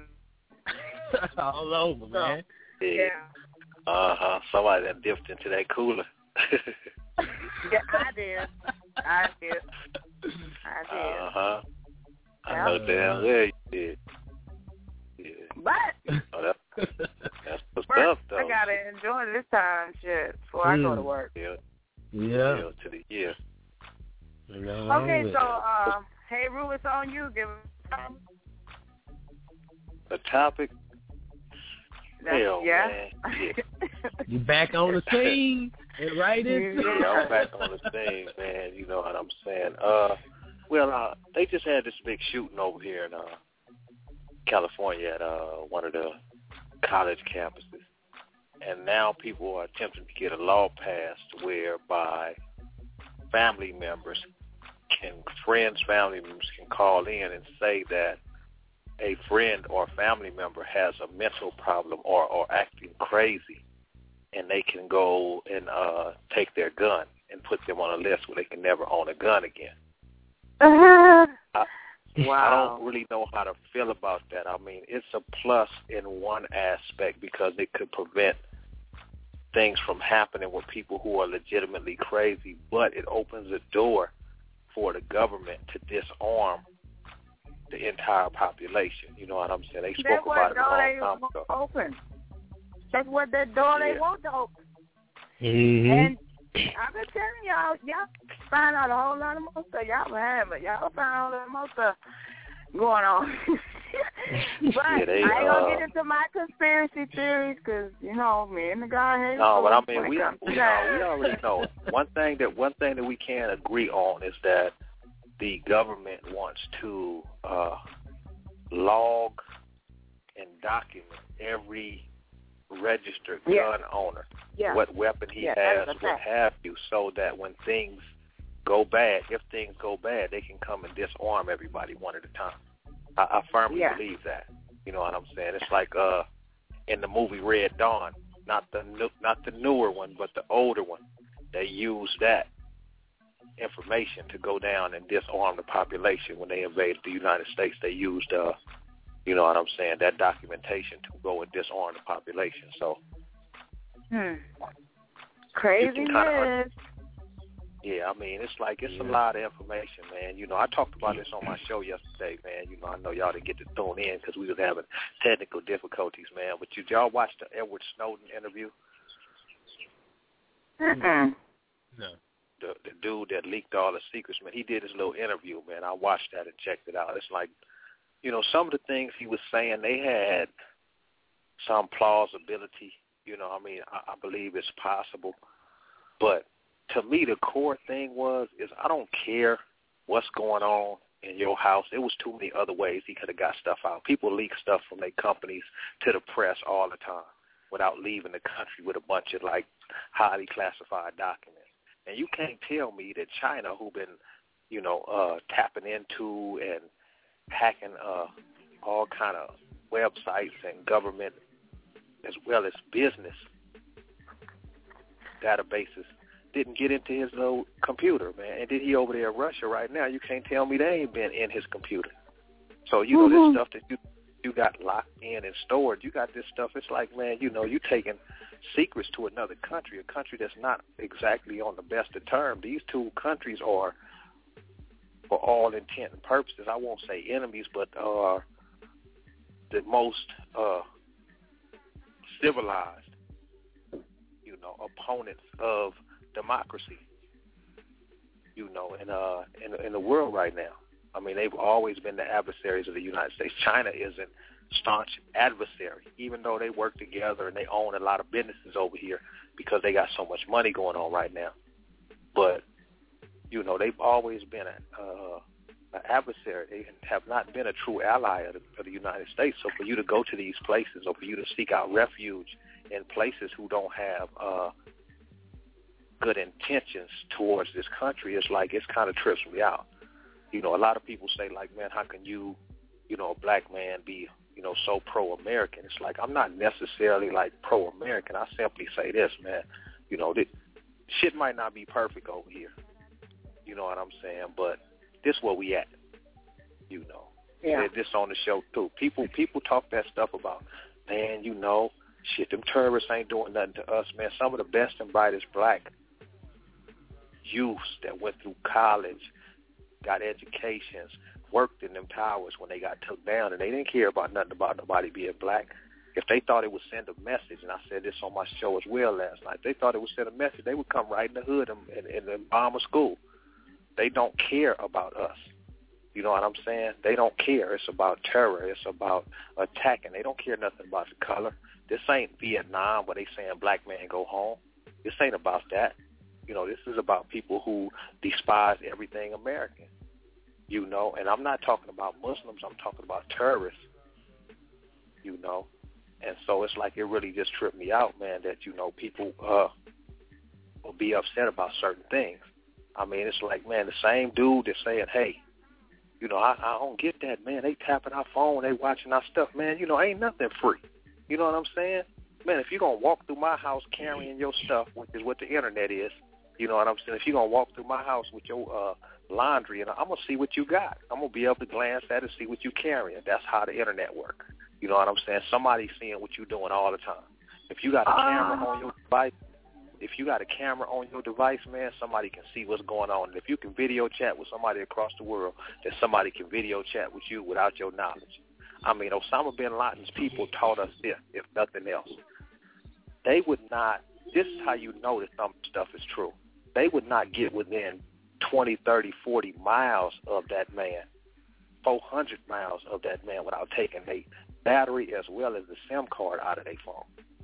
all over, so, man. Yeah. yeah. Uh-huh. Somebody that dipped into that cooler. yeah, I did. I did. I did. Uh-huh. I yeah. know damn well you did. Yeah. But oh, that, that's the but stuff, though. I gotta enjoy this time, shit, before mm. I go to work. Yeah. Yeah. yeah to the year. No, okay, so uh, Hey Rue, it's on you. Give us the topic. That's, Hell, yeah. man. Yeah. You back on the scene and right in. Yeah, I'm back on the scene, man. You know what I'm saying? Uh, well, uh, they just had this big shooting over here in uh, California at uh, one of the college campuses, and now people are attempting to get a law passed whereby family members can, friends, family members can call in and say that a friend or family member has a mental problem or, or acting crazy, and they can go and uh, take their gun and put them on a list where they can never own a gun again. Uh-huh. I, wow. I don't really know how to feel about that. I mean, it's a plus in one aspect because it could prevent things from happening with people who are legitimately crazy, but it opens a door for the government to disarm the entire population. You know what I'm saying? They spoke That's about it a long they time ago. Open. That's what that door yeah. they want to open. Mm-hmm. And I've been telling y'all, y'all find out a whole lot of more stuff. Y'all have, but y'all find out a lot more stuff going on. but yeah, they, I ain't uh, gonna get into my conspiracy theories because you know me and the guy. No, but I mean we, we, know, we already know one thing that one thing that we can agree on is that the government wants to uh, log and document every registered yeah. gun owner, yeah. what weapon he yeah, has, what have you, so that when things go bad, if things go bad, they can come and disarm everybody one at a time. I, I firmly yeah. believe that. You know what I'm saying? It's like uh, in the movie Red Dawn, not the new, not the newer one, but the older one. They use that information to go down and disarm the population when they invaded the United States. They used, uh, you know what I'm saying, that documentation to go and disarm the population. So, hmm. craziness. Yeah, I mean, it's like it's a lot of information, man. You know, I talked about this on my show yesterday, man. You know, I know y'all didn't get to tune in because we was having technical difficulties, man. But did y'all watch the Edward Snowden interview? Mm-mm. No. The, the dude that leaked all the secrets, man, he did his little interview, man. I watched that and checked it out. It's like, you know, some of the things he was saying, they had some plausibility. You know, I mean, I, I believe it's possible. But to me, the core thing was, is I don't care what's going on in your house. There was too many other ways he could have got stuff out. People leak stuff from their companies to the press all the time without leaving the country with a bunch of, like, highly classified documents. And you can't tell me that China, who been, you know, uh, tapping into and hacking uh, all kind of websites and government as well as business databases, didn't get into his little computer, man. And then he over there in Russia right now. You can't tell me they ain't been in his computer. So, you know, mm-hmm. this stuff that you you got locked in and stored, you got this stuff. It's like, man, you know, you taking secrets to another country, a country that's not exactly on the best of terms. These two countries are, for all intent and purposes, I won't say enemies, but are the most uh, civilized, you know, opponents of democracy, you know, in, uh, in, in the world right now. I mean, they've always been the adversaries of the United States. China isn't staunch adversary, even though they work together and they own a lot of businesses over here because they got so much money going on right now. But, you know, they've always been a, uh, an adversary. They have not been a true ally of the, of the United States. So for you to go to these places or for you to seek out refuge in places who don't have uh, good intentions towards this country, it's like it's kind of trips me out. You know, a lot of people say, like, man, how can you, you know, a black man be, you know, so pro-American? It's like, I'm not necessarily, like, pro-American. I simply say this, man, you know, this, shit might not be perfect over here. You know what I'm saying? But this where we at, you know. Yeah. And this on the show, too. People people talk that stuff about, man, you know, shit, them terrorists ain't doing nothing to us, man. Some of the best and brightest black youths that went through college, got educations, worked in them towers when they got took down, and they didn't care about nothing about nobody being black. If they thought it would send a message, and I said this on my show as well last night, if they thought it would send a message, they would come right in the hood and, and, and, and bomb a school. They don't care about us. You know what I'm saying? They don't care. It's about terror. It's about attacking. They don't care nothing about the color. This ain't Vietnam where they saying black man go home. This ain't about that. You know, this is about people who despise everything American, you know, and I'm not talking about Muslims. I'm talking about terrorists, you know, and so it's like it really just tripped me out, man, that, you know, people uh, will be upset about certain things. I mean, it's like, man, the same dude that's saying, hey, you know, I, I don't get that, man. They tapping our phone, they watching our stuff, man. You know, ain't nothing free. You know what I'm saying? Man, if you're going to walk through my house carrying your stuff, which is what the internet is, you know what I'm saying? If you're going to walk through my house with your uh, laundry, and I'm going to see what you got. I'm going to be able to glance at it and see what you're carrying. That's how the internet works. You know what I'm saying? Somebody's seeing what you're doing all the time. If you got a camera on your device, if you got a camera on your device, man, somebody can see what's going on. And if you can video chat with somebody across the world, then somebody can video chat with you without your knowledge. I mean, Osama bin Laden's people taught us this, if nothing else. They would not, this is how you know that some stuff is true. They would not get within twenty, thirty, forty miles of that man, four hundred miles of that man without taking their battery as well as the SIM card out of their phone.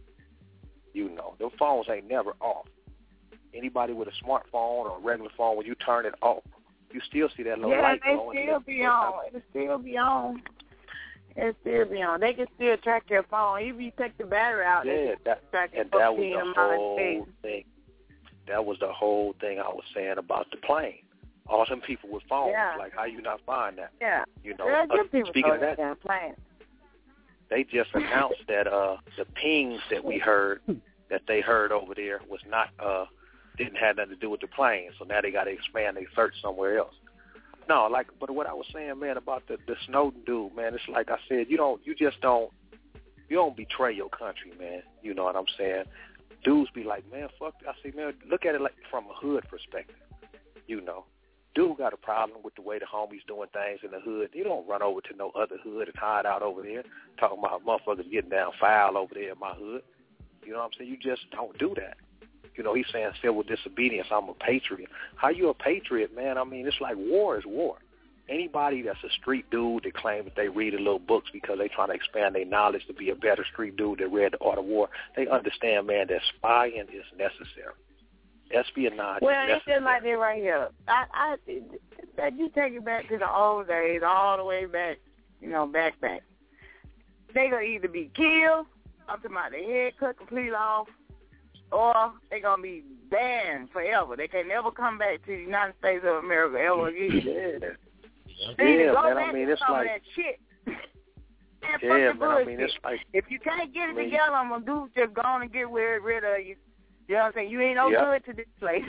You know, their phones ain't never off. Anybody with a smartphone or a regular phone, when you turn it off, you still see that little yeah, light they going. still be on. It'll still be on. It'll still be on. They can still track your phone. Even if you take the battery out, yeah, they can that, track and your that phone. was the whole thing. That was the whole thing I was saying about the plane. All them people with phones, yeah. like how you not find that? Yeah. You know, yeah, uh, speaking of that, plane. they just announced that uh, the pings that we heard, that they heard over there, was not uh, didn't have nothing to do with the plane. So now they got to expand their search somewhere else. No, like, but what I was saying, man, about the the Snowden dude, man, it's like I said, you don't, you just don't, you don't betray your country, man. You know what I'm saying? Dudes be like, man, fuck. I say, man, look at it like from a hood perspective. You know, dude got a problem with the way the homies doing things in the hood. You don't run over to no other hood and hide out over there talking about motherfuckers getting down foul over there in my hood. You know what I'm saying? You just don't do that. You know, he's saying civil disobedience. I'm a patriot. How you a patriot, man? I mean, it's like war is war. Anybody that's a street dude that claims that they read a little books because they trying to expand their knowledge to be a better street dude that read The Art of War, they understand, man, that spying is necessary. espionage. Well, is it's just like that right here. I, I, that you take it back to the old days, all the way back, you know, back, back. They gonna either be killed, I'm talking about their head cut completely off, or they gonna be banned forever. They can never come back to the United States of America ever again. Yeah, They need to yeah go man. back I mean, to it's some like of that shit. That yeah, fucking man. I mean, bullshit. it's like If you can't get it I mean, together, I'm gonna do just go on and get rid, rid of you. You know what I'm saying? You ain't no yep. good to this place.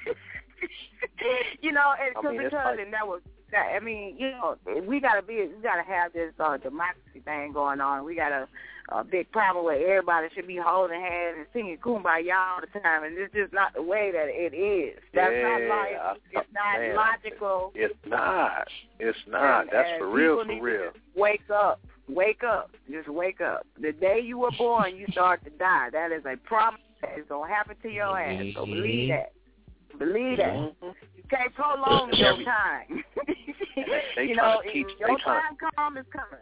You know, and I so mean, it's because like, and that was that. I mean, you know, we gotta be, we gotta have this uh, democracy thing going on. We got a, a big problem where everybody should be holding hands and singing "Kumbaya" all the time, and it's just not the way that it is. That's yeah, not logical. It's not man, logical. It's not. It's not. And, That's and for real. people For need real. to wake up. Wake up. Just wake up. The day you were born, you start to die. That is a promise that is going to happen to your ass. So believe that. Believe that. Mm-hmm. You can't prolong your time. They you trying know, to teach. your They trying. time come is coming.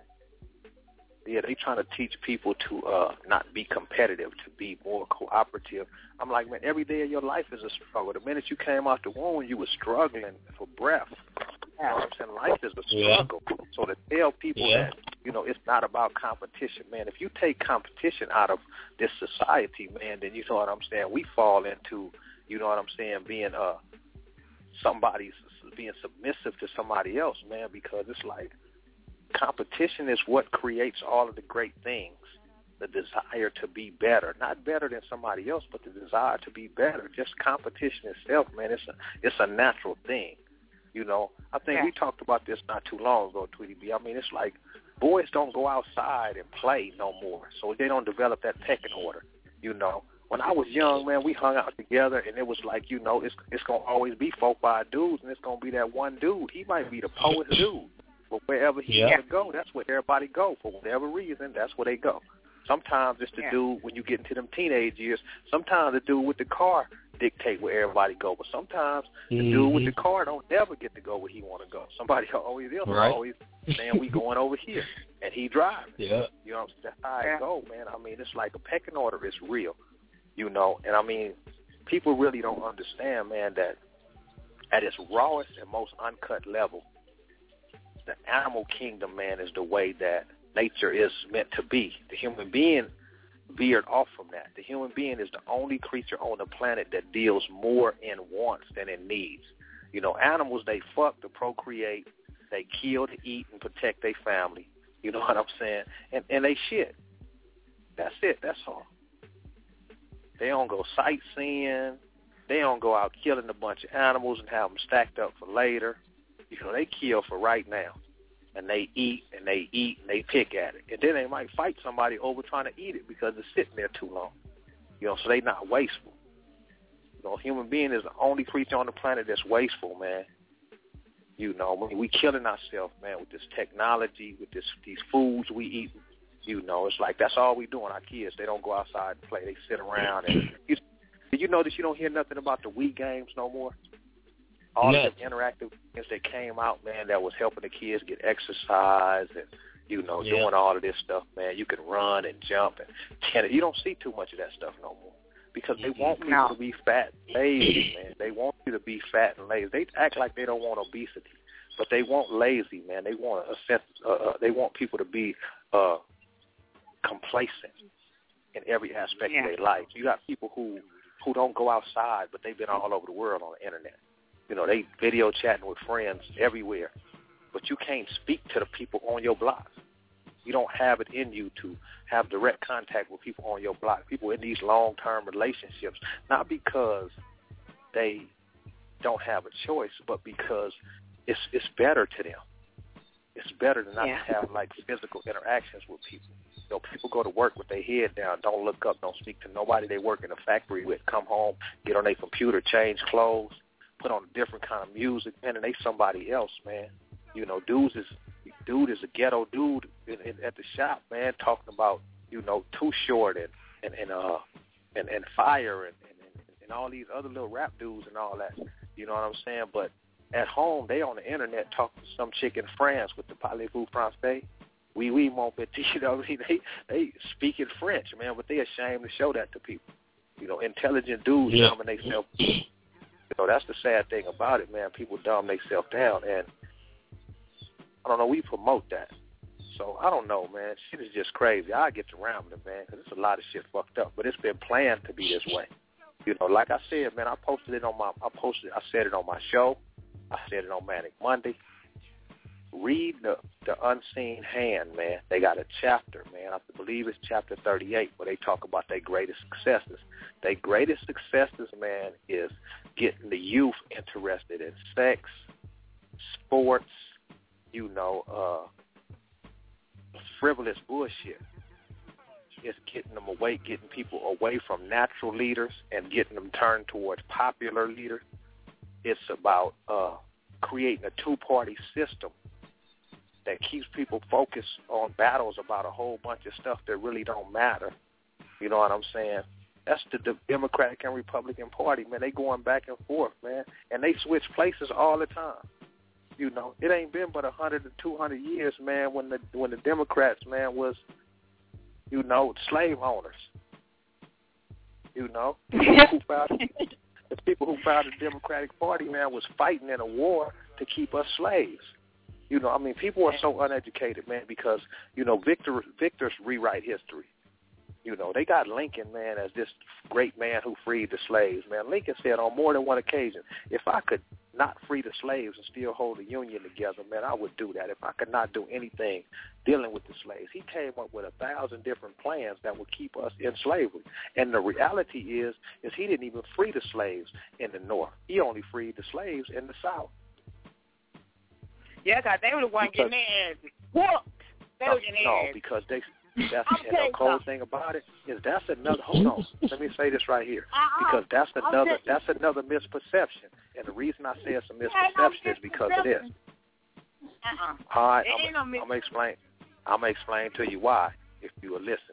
Yeah, they trying to teach people to uh, not be competitive, to be more cooperative. I'm like, man, every day of your life is a struggle. The minute you came out the womb, you were struggling for breath. You know what I'm saying? Life is a struggle. Yeah. So to tell people yeah. that, you know, it's not about competition, man. If you take competition out of this society, man, then you know what I'm saying, we fall into, you know what I'm saying, being uh somebody's being submissive to somebody else, man, because it's like competition is what creates all of the great things. The desire to be better, not better than somebody else, but the desire to be better. Just competition itself, man, it's a it's a natural thing. You know, I think yeah. we talked about this not too long ago, Tweety B. I mean, it's like boys don't go outside and play no more, so they don't develop that pecking order. You know, when I was young, man, we hung out together, and it was like, you know, it's it's gonna always be four, five dudes, and it's gonna be that one dude. He might be the poet dude, but wherever he yeah. gotta go, that's where everybody go for whatever reason. That's where they go. Sometimes it's the yeah. dude when you get into them teenage years. Sometimes the dude with the car dictate where everybody go, but sometimes the mm-hmm. dude with the car don't never get to go where he want to go. Somebody always else right. always saying we going over here, and he driving. Yeah, you know, that's how yeah. it go, man. I mean, it's like a pecking order is real, you know. And I mean, people really don't understand, man, that at its rawest and most uncut level, the animal kingdom, man, is the way that nature is meant to be. The human being veered off from that. The human being is the only creature on the planet that deals more in wants than in needs. You know, animals, they fuck to procreate, they kill to eat and protect their family. You know what I'm saying? And and they shit. That's it. That's all. They don't go sightseeing. They don't go out killing a bunch of animals and have them stacked up for later. You know, they kill for right now. And they eat, and they eat, and they pick at it. And then they might fight somebody over trying to eat it because it's sitting there too long. You know, so they not wasteful. You know, human being is the only creature on the planet that's wasteful, man. You know, I mean, we killing ourselves, man, with this technology, with this these foods we eat. You know, it's like that's all we doing. Our kids, they don't go outside and play. They sit around. And you, did you notice you don't hear nothing about the Wii games no more? All yes. of the interactive things that came out, man, that was helping the kids get exercise and, you know, yeah. doing all of this stuff, man. You can run and jump and tennis. You don't see too much of that stuff no more because they want people no. to be fat and lazy, man. They want you to be fat and lazy. They act like they don't want obesity, but they want lazy, man. They want a sense. Uh, uh, they want people to be uh, complacent in every aspect yeah. of their life. You got people who who don't go outside, but they've been all over the world on the internet. You know, they video chatting with friends everywhere, but you can't speak to the people on your block. You don't have it in you to have direct contact with people on your block, people in these long-term relationships, not because they don't have a choice, but because it's it's better to them. It's better to not yeah. have, like, physical interactions with people. You know, people go to work with their head down, don't look up, don't speak to nobody they work in a factory with, come home, get on their computer, change clothes, put on a different kind of music, man, and they somebody else, man. You know, dudes is dude is a ghetto dude in, in, at the shop, man, talking about, you know, Too Short and and and uh and, and Fire and, and and all these other little rap dudes and all that. You know what I'm saying? But at home, they on the internet talking to some chick in France with the parlez-vous français. Oui, oui, mon petit. You know, they they speak in French, man, but they ashamed to show that to people. You know, intelligent dudes yeah. dumb themselves. You know, that's the sad thing about it, man. People dumb themselves down, and I don't know. We promote that, so I don't know, man. Shit is just crazy. I get to rambling, man, because it's a lot of shit fucked up, but it's been planned to be this way. You know, like I said, man, I posted it on my, I posted, I said it on my show. I said it on Manic Monday. Read the the Unseen Hand, man. They got a chapter, man. I believe it's chapter thirty-eight, where they talk about their greatest successes. Their greatest successes, man, is getting the youth interested in sex, sports, you know, uh, frivolous bullshit. It's getting them away, getting people away from natural leaders and getting them turned towards popular leaders. It's about uh, creating a two-party system that keeps people focused on battles about a whole bunch of stuff that really don't matter. You know what I'm saying? That's the, the Democratic and Republican Party, man. They going back and forth, man, and they switch places all the time. You know, it ain't been but a hundred to two hundred years, man, when the when the Democrats, man, was, you know, slave owners. You know, the people who founded, the people who founded the Democratic Party, man, was fighting in a war to keep us slaves. You know, I mean, people are so uneducated, man, because, you know, Victor, victors rewrite history. You know, they got Lincoln, man, as this great man who freed the slaves, man. Lincoln said on more than one occasion, if I could not free the slaves and still hold the Union together, man, I would do that. If I could not do anything dealing with the slaves. He came up with a thousand different plans that would keep us in slavery. And the reality is, is he didn't even free the slaves in the North. He only freed the slaves in the South. Yeah, because they were the ones getting their ass whooped. They no, were getting their no, ass. because they, that's, and the cold thing about it is that's another, hold on, let me say this right here, because that's another, that's another misperception. And the reason I say it's a misperception is because of this. Uh-uh. All right, I'm, I'm going to explain, I'm going to explain to you why, if you will listen.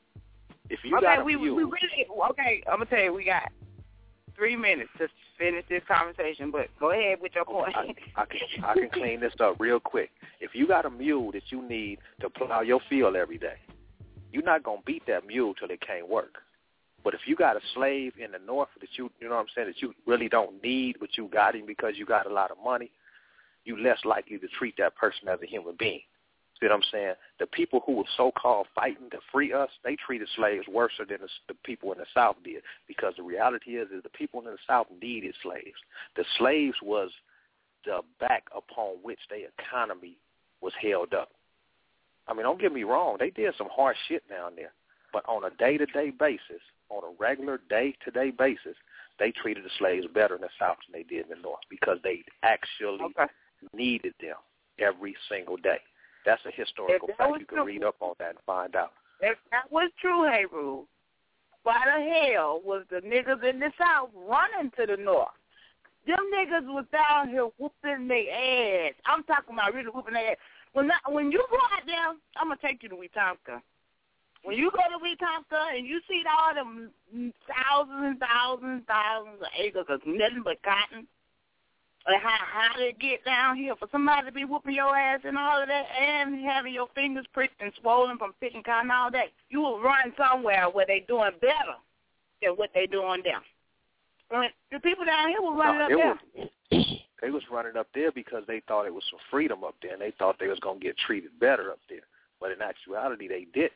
If you okay, got a we, view, we really, okay, I'm going to tell you, we got three minutes to finish this conversation, but go ahead with your point. I, I can I can clean this up real quick. If you got a mule that you need to plow your field every day, you're not going to beat that mule till it can't work. But if you got a slave in the North that you, you know what I'm saying, that you really don't need, but you got him because you got a lot of money, you're less likely to treat that person as a human being. See what I'm saying? The people who were so-called fighting to free us, they treated slaves worse than the, the people in the South did, because the reality is, is the people in the South needed slaves. The slaves was the back upon which their economy was held up. I mean, don't get me wrong. They did some hard shit down there. But on a day-to-day basis, on a regular day-to-day basis, they treated the slaves better in the South than they did in the North, because they actually okay. needed them every single day. That's a historical fact. You can true. read up on that and find out. If that was true, Heru, why the hell was the niggas in the South running to the North? Them niggas was down here whooping their ass. I'm talking about really whooping their ass. When, I, when you go out there, I'm going to take you to Wetumpka. When you go to Wetumpka and you see all them thousands and thousands and thousands of acres of nothing but cotton, and how, how they get down here for somebody to be whooping your ass and all of that, and having your fingers pricked and swollen from picking cotton all day, you will run somewhere where they doing better than what they doing down. I mean, the people down here were running no, up there. there. Was, they was running up there because they thought it was some freedom up there, and they thought they was going to get treated better up there. But in actuality, they didn't.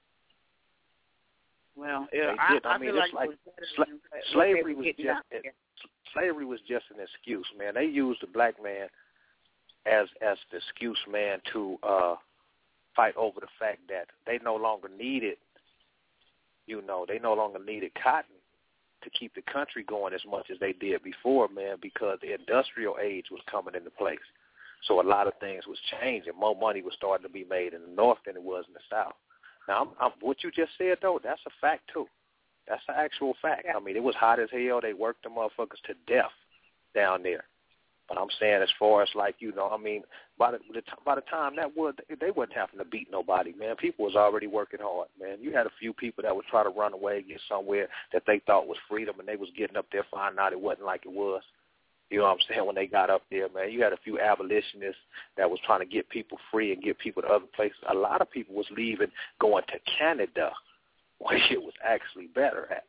Well, yeah, they did. I, I, I mean, feel it's like, like it sla- slavery was just it, slavery was just an excuse, man. They used the black man as as the excuse, man, to uh, fight over the fact that they no longer needed, you know, they no longer needed cotton to keep the country going as much as they did before, man, because the industrial age was coming into place. So a lot of things was changing. More money was starting to be made in the North than it was in the South. Now, I'm, I'm, what you just said, though, that's a fact, too. That's an actual fact. Yeah. I mean, it was hot as hell. They worked the motherfuckers to death down there. But I'm saying as far as, like, you know, I mean, by the, by the time that was, they wasn't having to beat nobody, man. People was already working hard, man. You had a few people that would try to run away and get somewhere that they thought was freedom, and they was getting up there finding out it wasn't like it was. You know what I'm saying? When they got up there, man, you had a few abolitionists that was trying to get people free and get people to other places. A lot of people was leaving, going to Canada, where it was actually better at.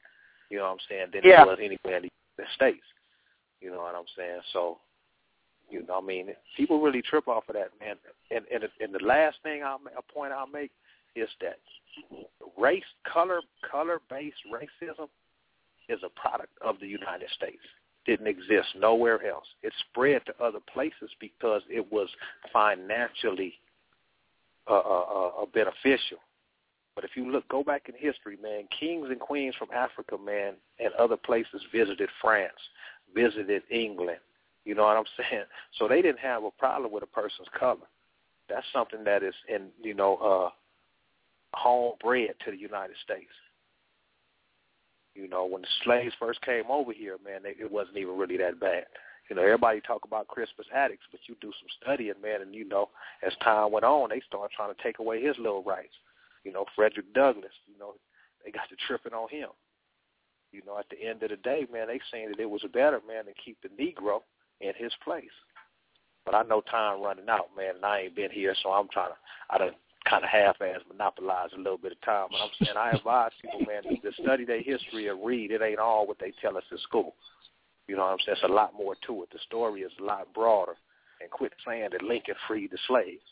you know what I'm saying, than yeah. it was anywhere in the States. You know what I'm saying? So, you know, I mean, people really trip off of that, man. And and, and the last thing I'll a point I'll make is that race, color, color-based racism is a product of the United States. Didn't exist nowhere else. It spread to other places because it was financially uh, uh, uh, beneficial. But if you look, go back in history, man, kings and queens from Africa, man, and other places visited France, visited England. You know what I'm saying? So they didn't have a problem with a person's color. That's something that is, in you know, uh, homebred to the United States. You know, when the slaves first came over here, man, they, it wasn't even really that bad. You know, everybody talk about Crispus Attucks, but you do some studying, man, and, you know, as time went on, they started trying to take away his little rights. You know, Frederick Douglass, you know, they got to tripping on him. You know, at the end of the day, man, they saying that it was better, man, to keep the Negro in his place. But I know time running out, man, and I ain't been here, so I'm trying to, I done kind of half-ass monopolize a little bit of time. But I'm saying I advise people, man, to study their history and read. It ain't all what they tell us in school. You know what I'm saying? There's a lot more to it. The story is a lot broader. And quit saying that Lincoln freed the slaves.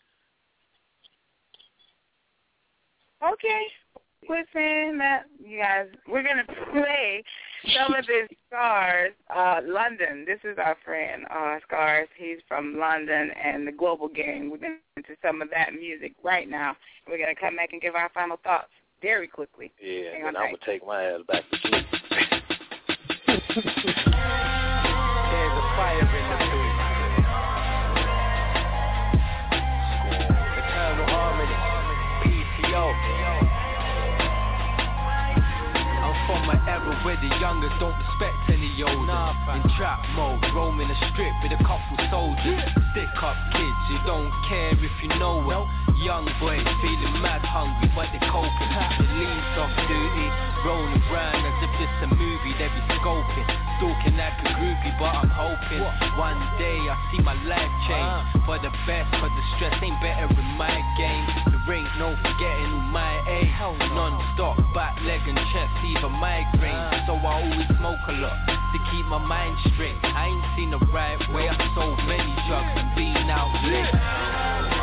Okay. Quit saying that, you guys. We're going to play some of this Scars, uh, London. This is our friend, uh, Scars. He's from London and the Global Gang. We're going to into some of that music right now. We're going to come back and give our final thoughts very quickly. Yeah, and I'm going to take my ass back to sleep. There's a fire in the street. Eternal harmony. P T O. I'm from my era where the youngers don't respect any older. In trap mode, roaming the strip with a couple soldiers. Stick up kids who don't care if you know it. Young boys feeling mad hungry, but they're coping. The leaves off duty, rolling around as if it's a movie they be scoping. Stalking like a groupie, but I'm hoping one day I see my life change for the best, but the stress ain't better in my game. There ain't no forgetting who my age. Non-stop, back, leg and chest, even migraine. So I always smoke a lot to keep my mind straight. I ain't seen the right way, I sold many drugs and been out late.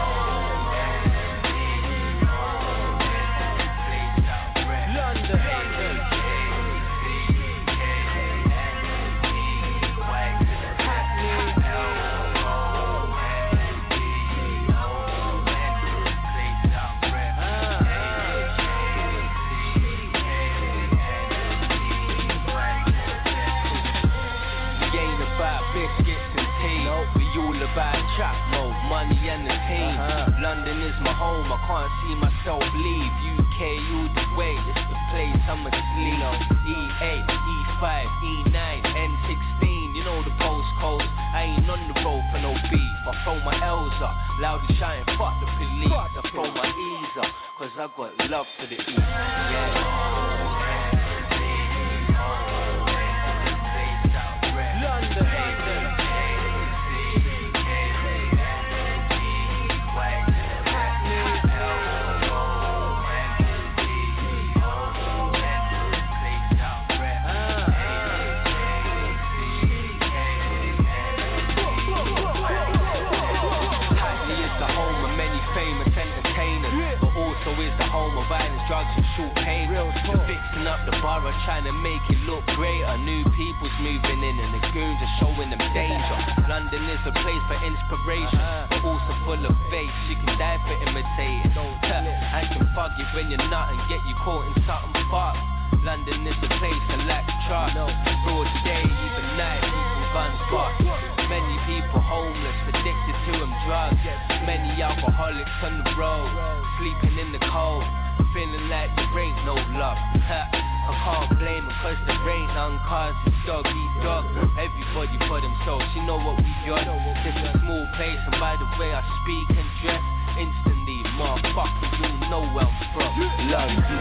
About trap mode, money and the team. Uh-huh. London is my home, I can't see myself leave. U K all the way, it's the place I'ma sleep. E eight, E five, E nine, N sixteen, you know the postcodes. I ain't on the road for no beef. I throw my L's up, loud and shine, fuck the police. I throw my E's up, cause I got love for the East. Yeah. Drugs and short payments. You're fixing up the borough, trying to make it look greater. New people's moving in and the goons are showing them danger. London is a place for inspiration, but also full of faith. You can die for imitating. I can fuck you when you're not and get you caught in something fucked. London is a place that lacks trust. Broad day, even night, people guns bust. Many people homeless, addicted to them drugs. Many alcoholics on the road, sleeping in the cold. Feeling like there ain't no love. I can't blame them cause there ain't none, cause it's dog eat dog. Everybody for themselves, you know what we got. It's a small place and by the way I speak and dress, instantly, motherfucker, you know where I'm from. Love you.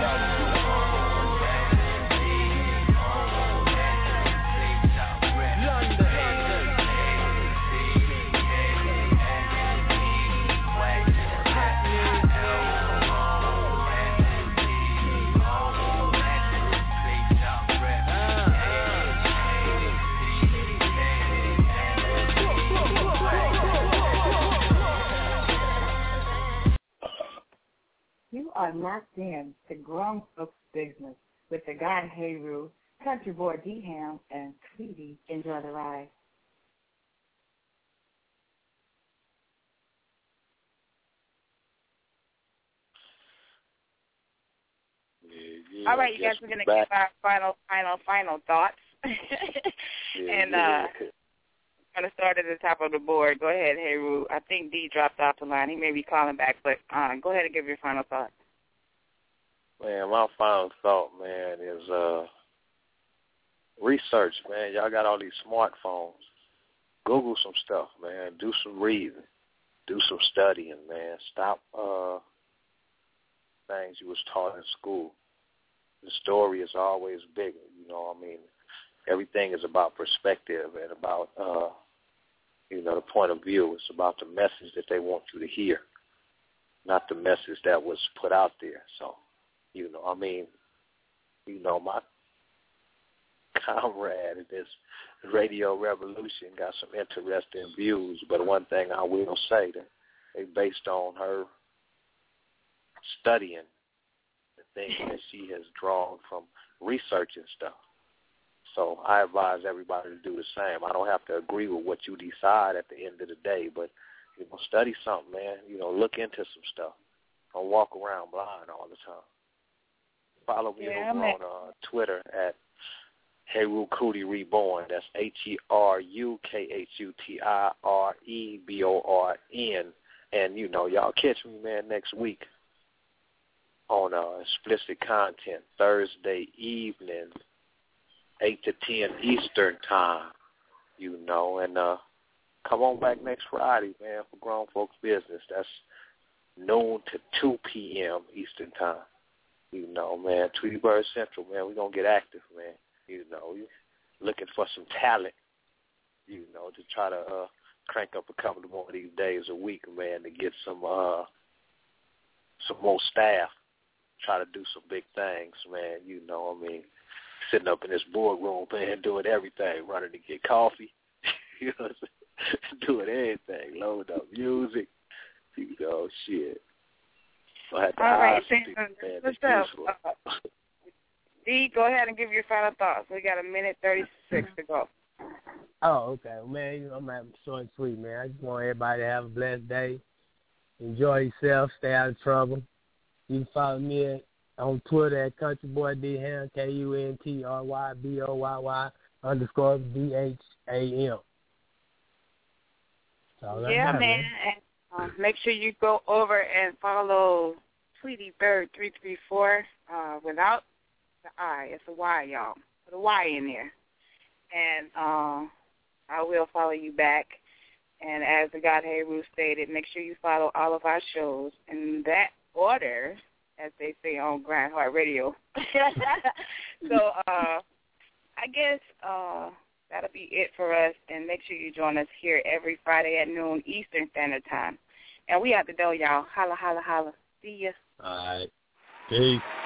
are locked in to Grown Folks Business with the God Heru, Country Boy D-Ham, and Tweety. Enjoy the ride. Yeah, All right, you guys, we're going to give our final, final, final thoughts. yeah, and uh, yeah. I'm going to start at the top of the board. Go ahead, Heru. I think D dropped off the line. He may be calling back, but uh, go ahead and give your final thoughts. Man, my final thought, man, is uh, research, man. Y'all got all these smartphones. Google some stuff, man. Do some reading. Do some studying, man. Stop uh, things you was taught in school. The story is always bigger, you know what I mean? Everything is about perspective and about, uh, you know, the point of view. It's about the message that they want you to hear, not the message that was put out there. So, you know, I mean, you know, my comrade in this radio revolution got some interesting views, but one thing I will say that they based on her studying the things that she has drawn from researching stuff. So I advise everybody to do the same. I don't have to agree with what you decide at the end of the day, but, you know, study something, man. You know, look into some stuff. Don't walk around blind all the time. Follow me Yeah, over on uh, Twitter at Heru Kuti Reborn. That's H E R U K H U T I R E B O R N. And, you know, y'all catch me, man, next week on uh, explicit content, Thursday evening, eight to ten Eastern time, you know. And uh, come on back next Friday, man, for Grown Folks Business. That's noon to two p.m. Eastern time. You know, man, Tweety Bird Central, man, we're going to get active, man. You know, looking for some talent, you know, to try to uh, crank up a couple of more of these days a week, man, to get some uh, some more staff, try to do some big things, man. You know, I mean, sitting up in this boardroom, man, doing everything, running to get coffee, you know, doing everything, loading up music, you know, shit. I had to All right, people, man, what's up? Uh, D, go ahead and give your final thoughts. We got a minute thirty-six to go. Oh, okay. Well, man, you know, I'm short and sweet, man. I just want everybody to have a blessed day. Enjoy yourself. Stay out of trouble. You can follow me at, on Twitter at Country Boy D Ham, K U N T R Y B O Y Y underscore D H A M. Yeah, man. man. And, uh, make sure you go over and follow Tweety Bird three three four uh, without the I. It's a Y, y'all. Put a Y in there. And uh, I will follow you back. And as the God Heru stated, make sure you follow all of our shows in that order, as they say on Grind Heart Radio. So uh, I guess uh, that'll be it for us. And make sure you join us here every Friday at noon Eastern Standard Time. And we out the door, y'all. Holla, holla, holla. See ya. All right. Peace.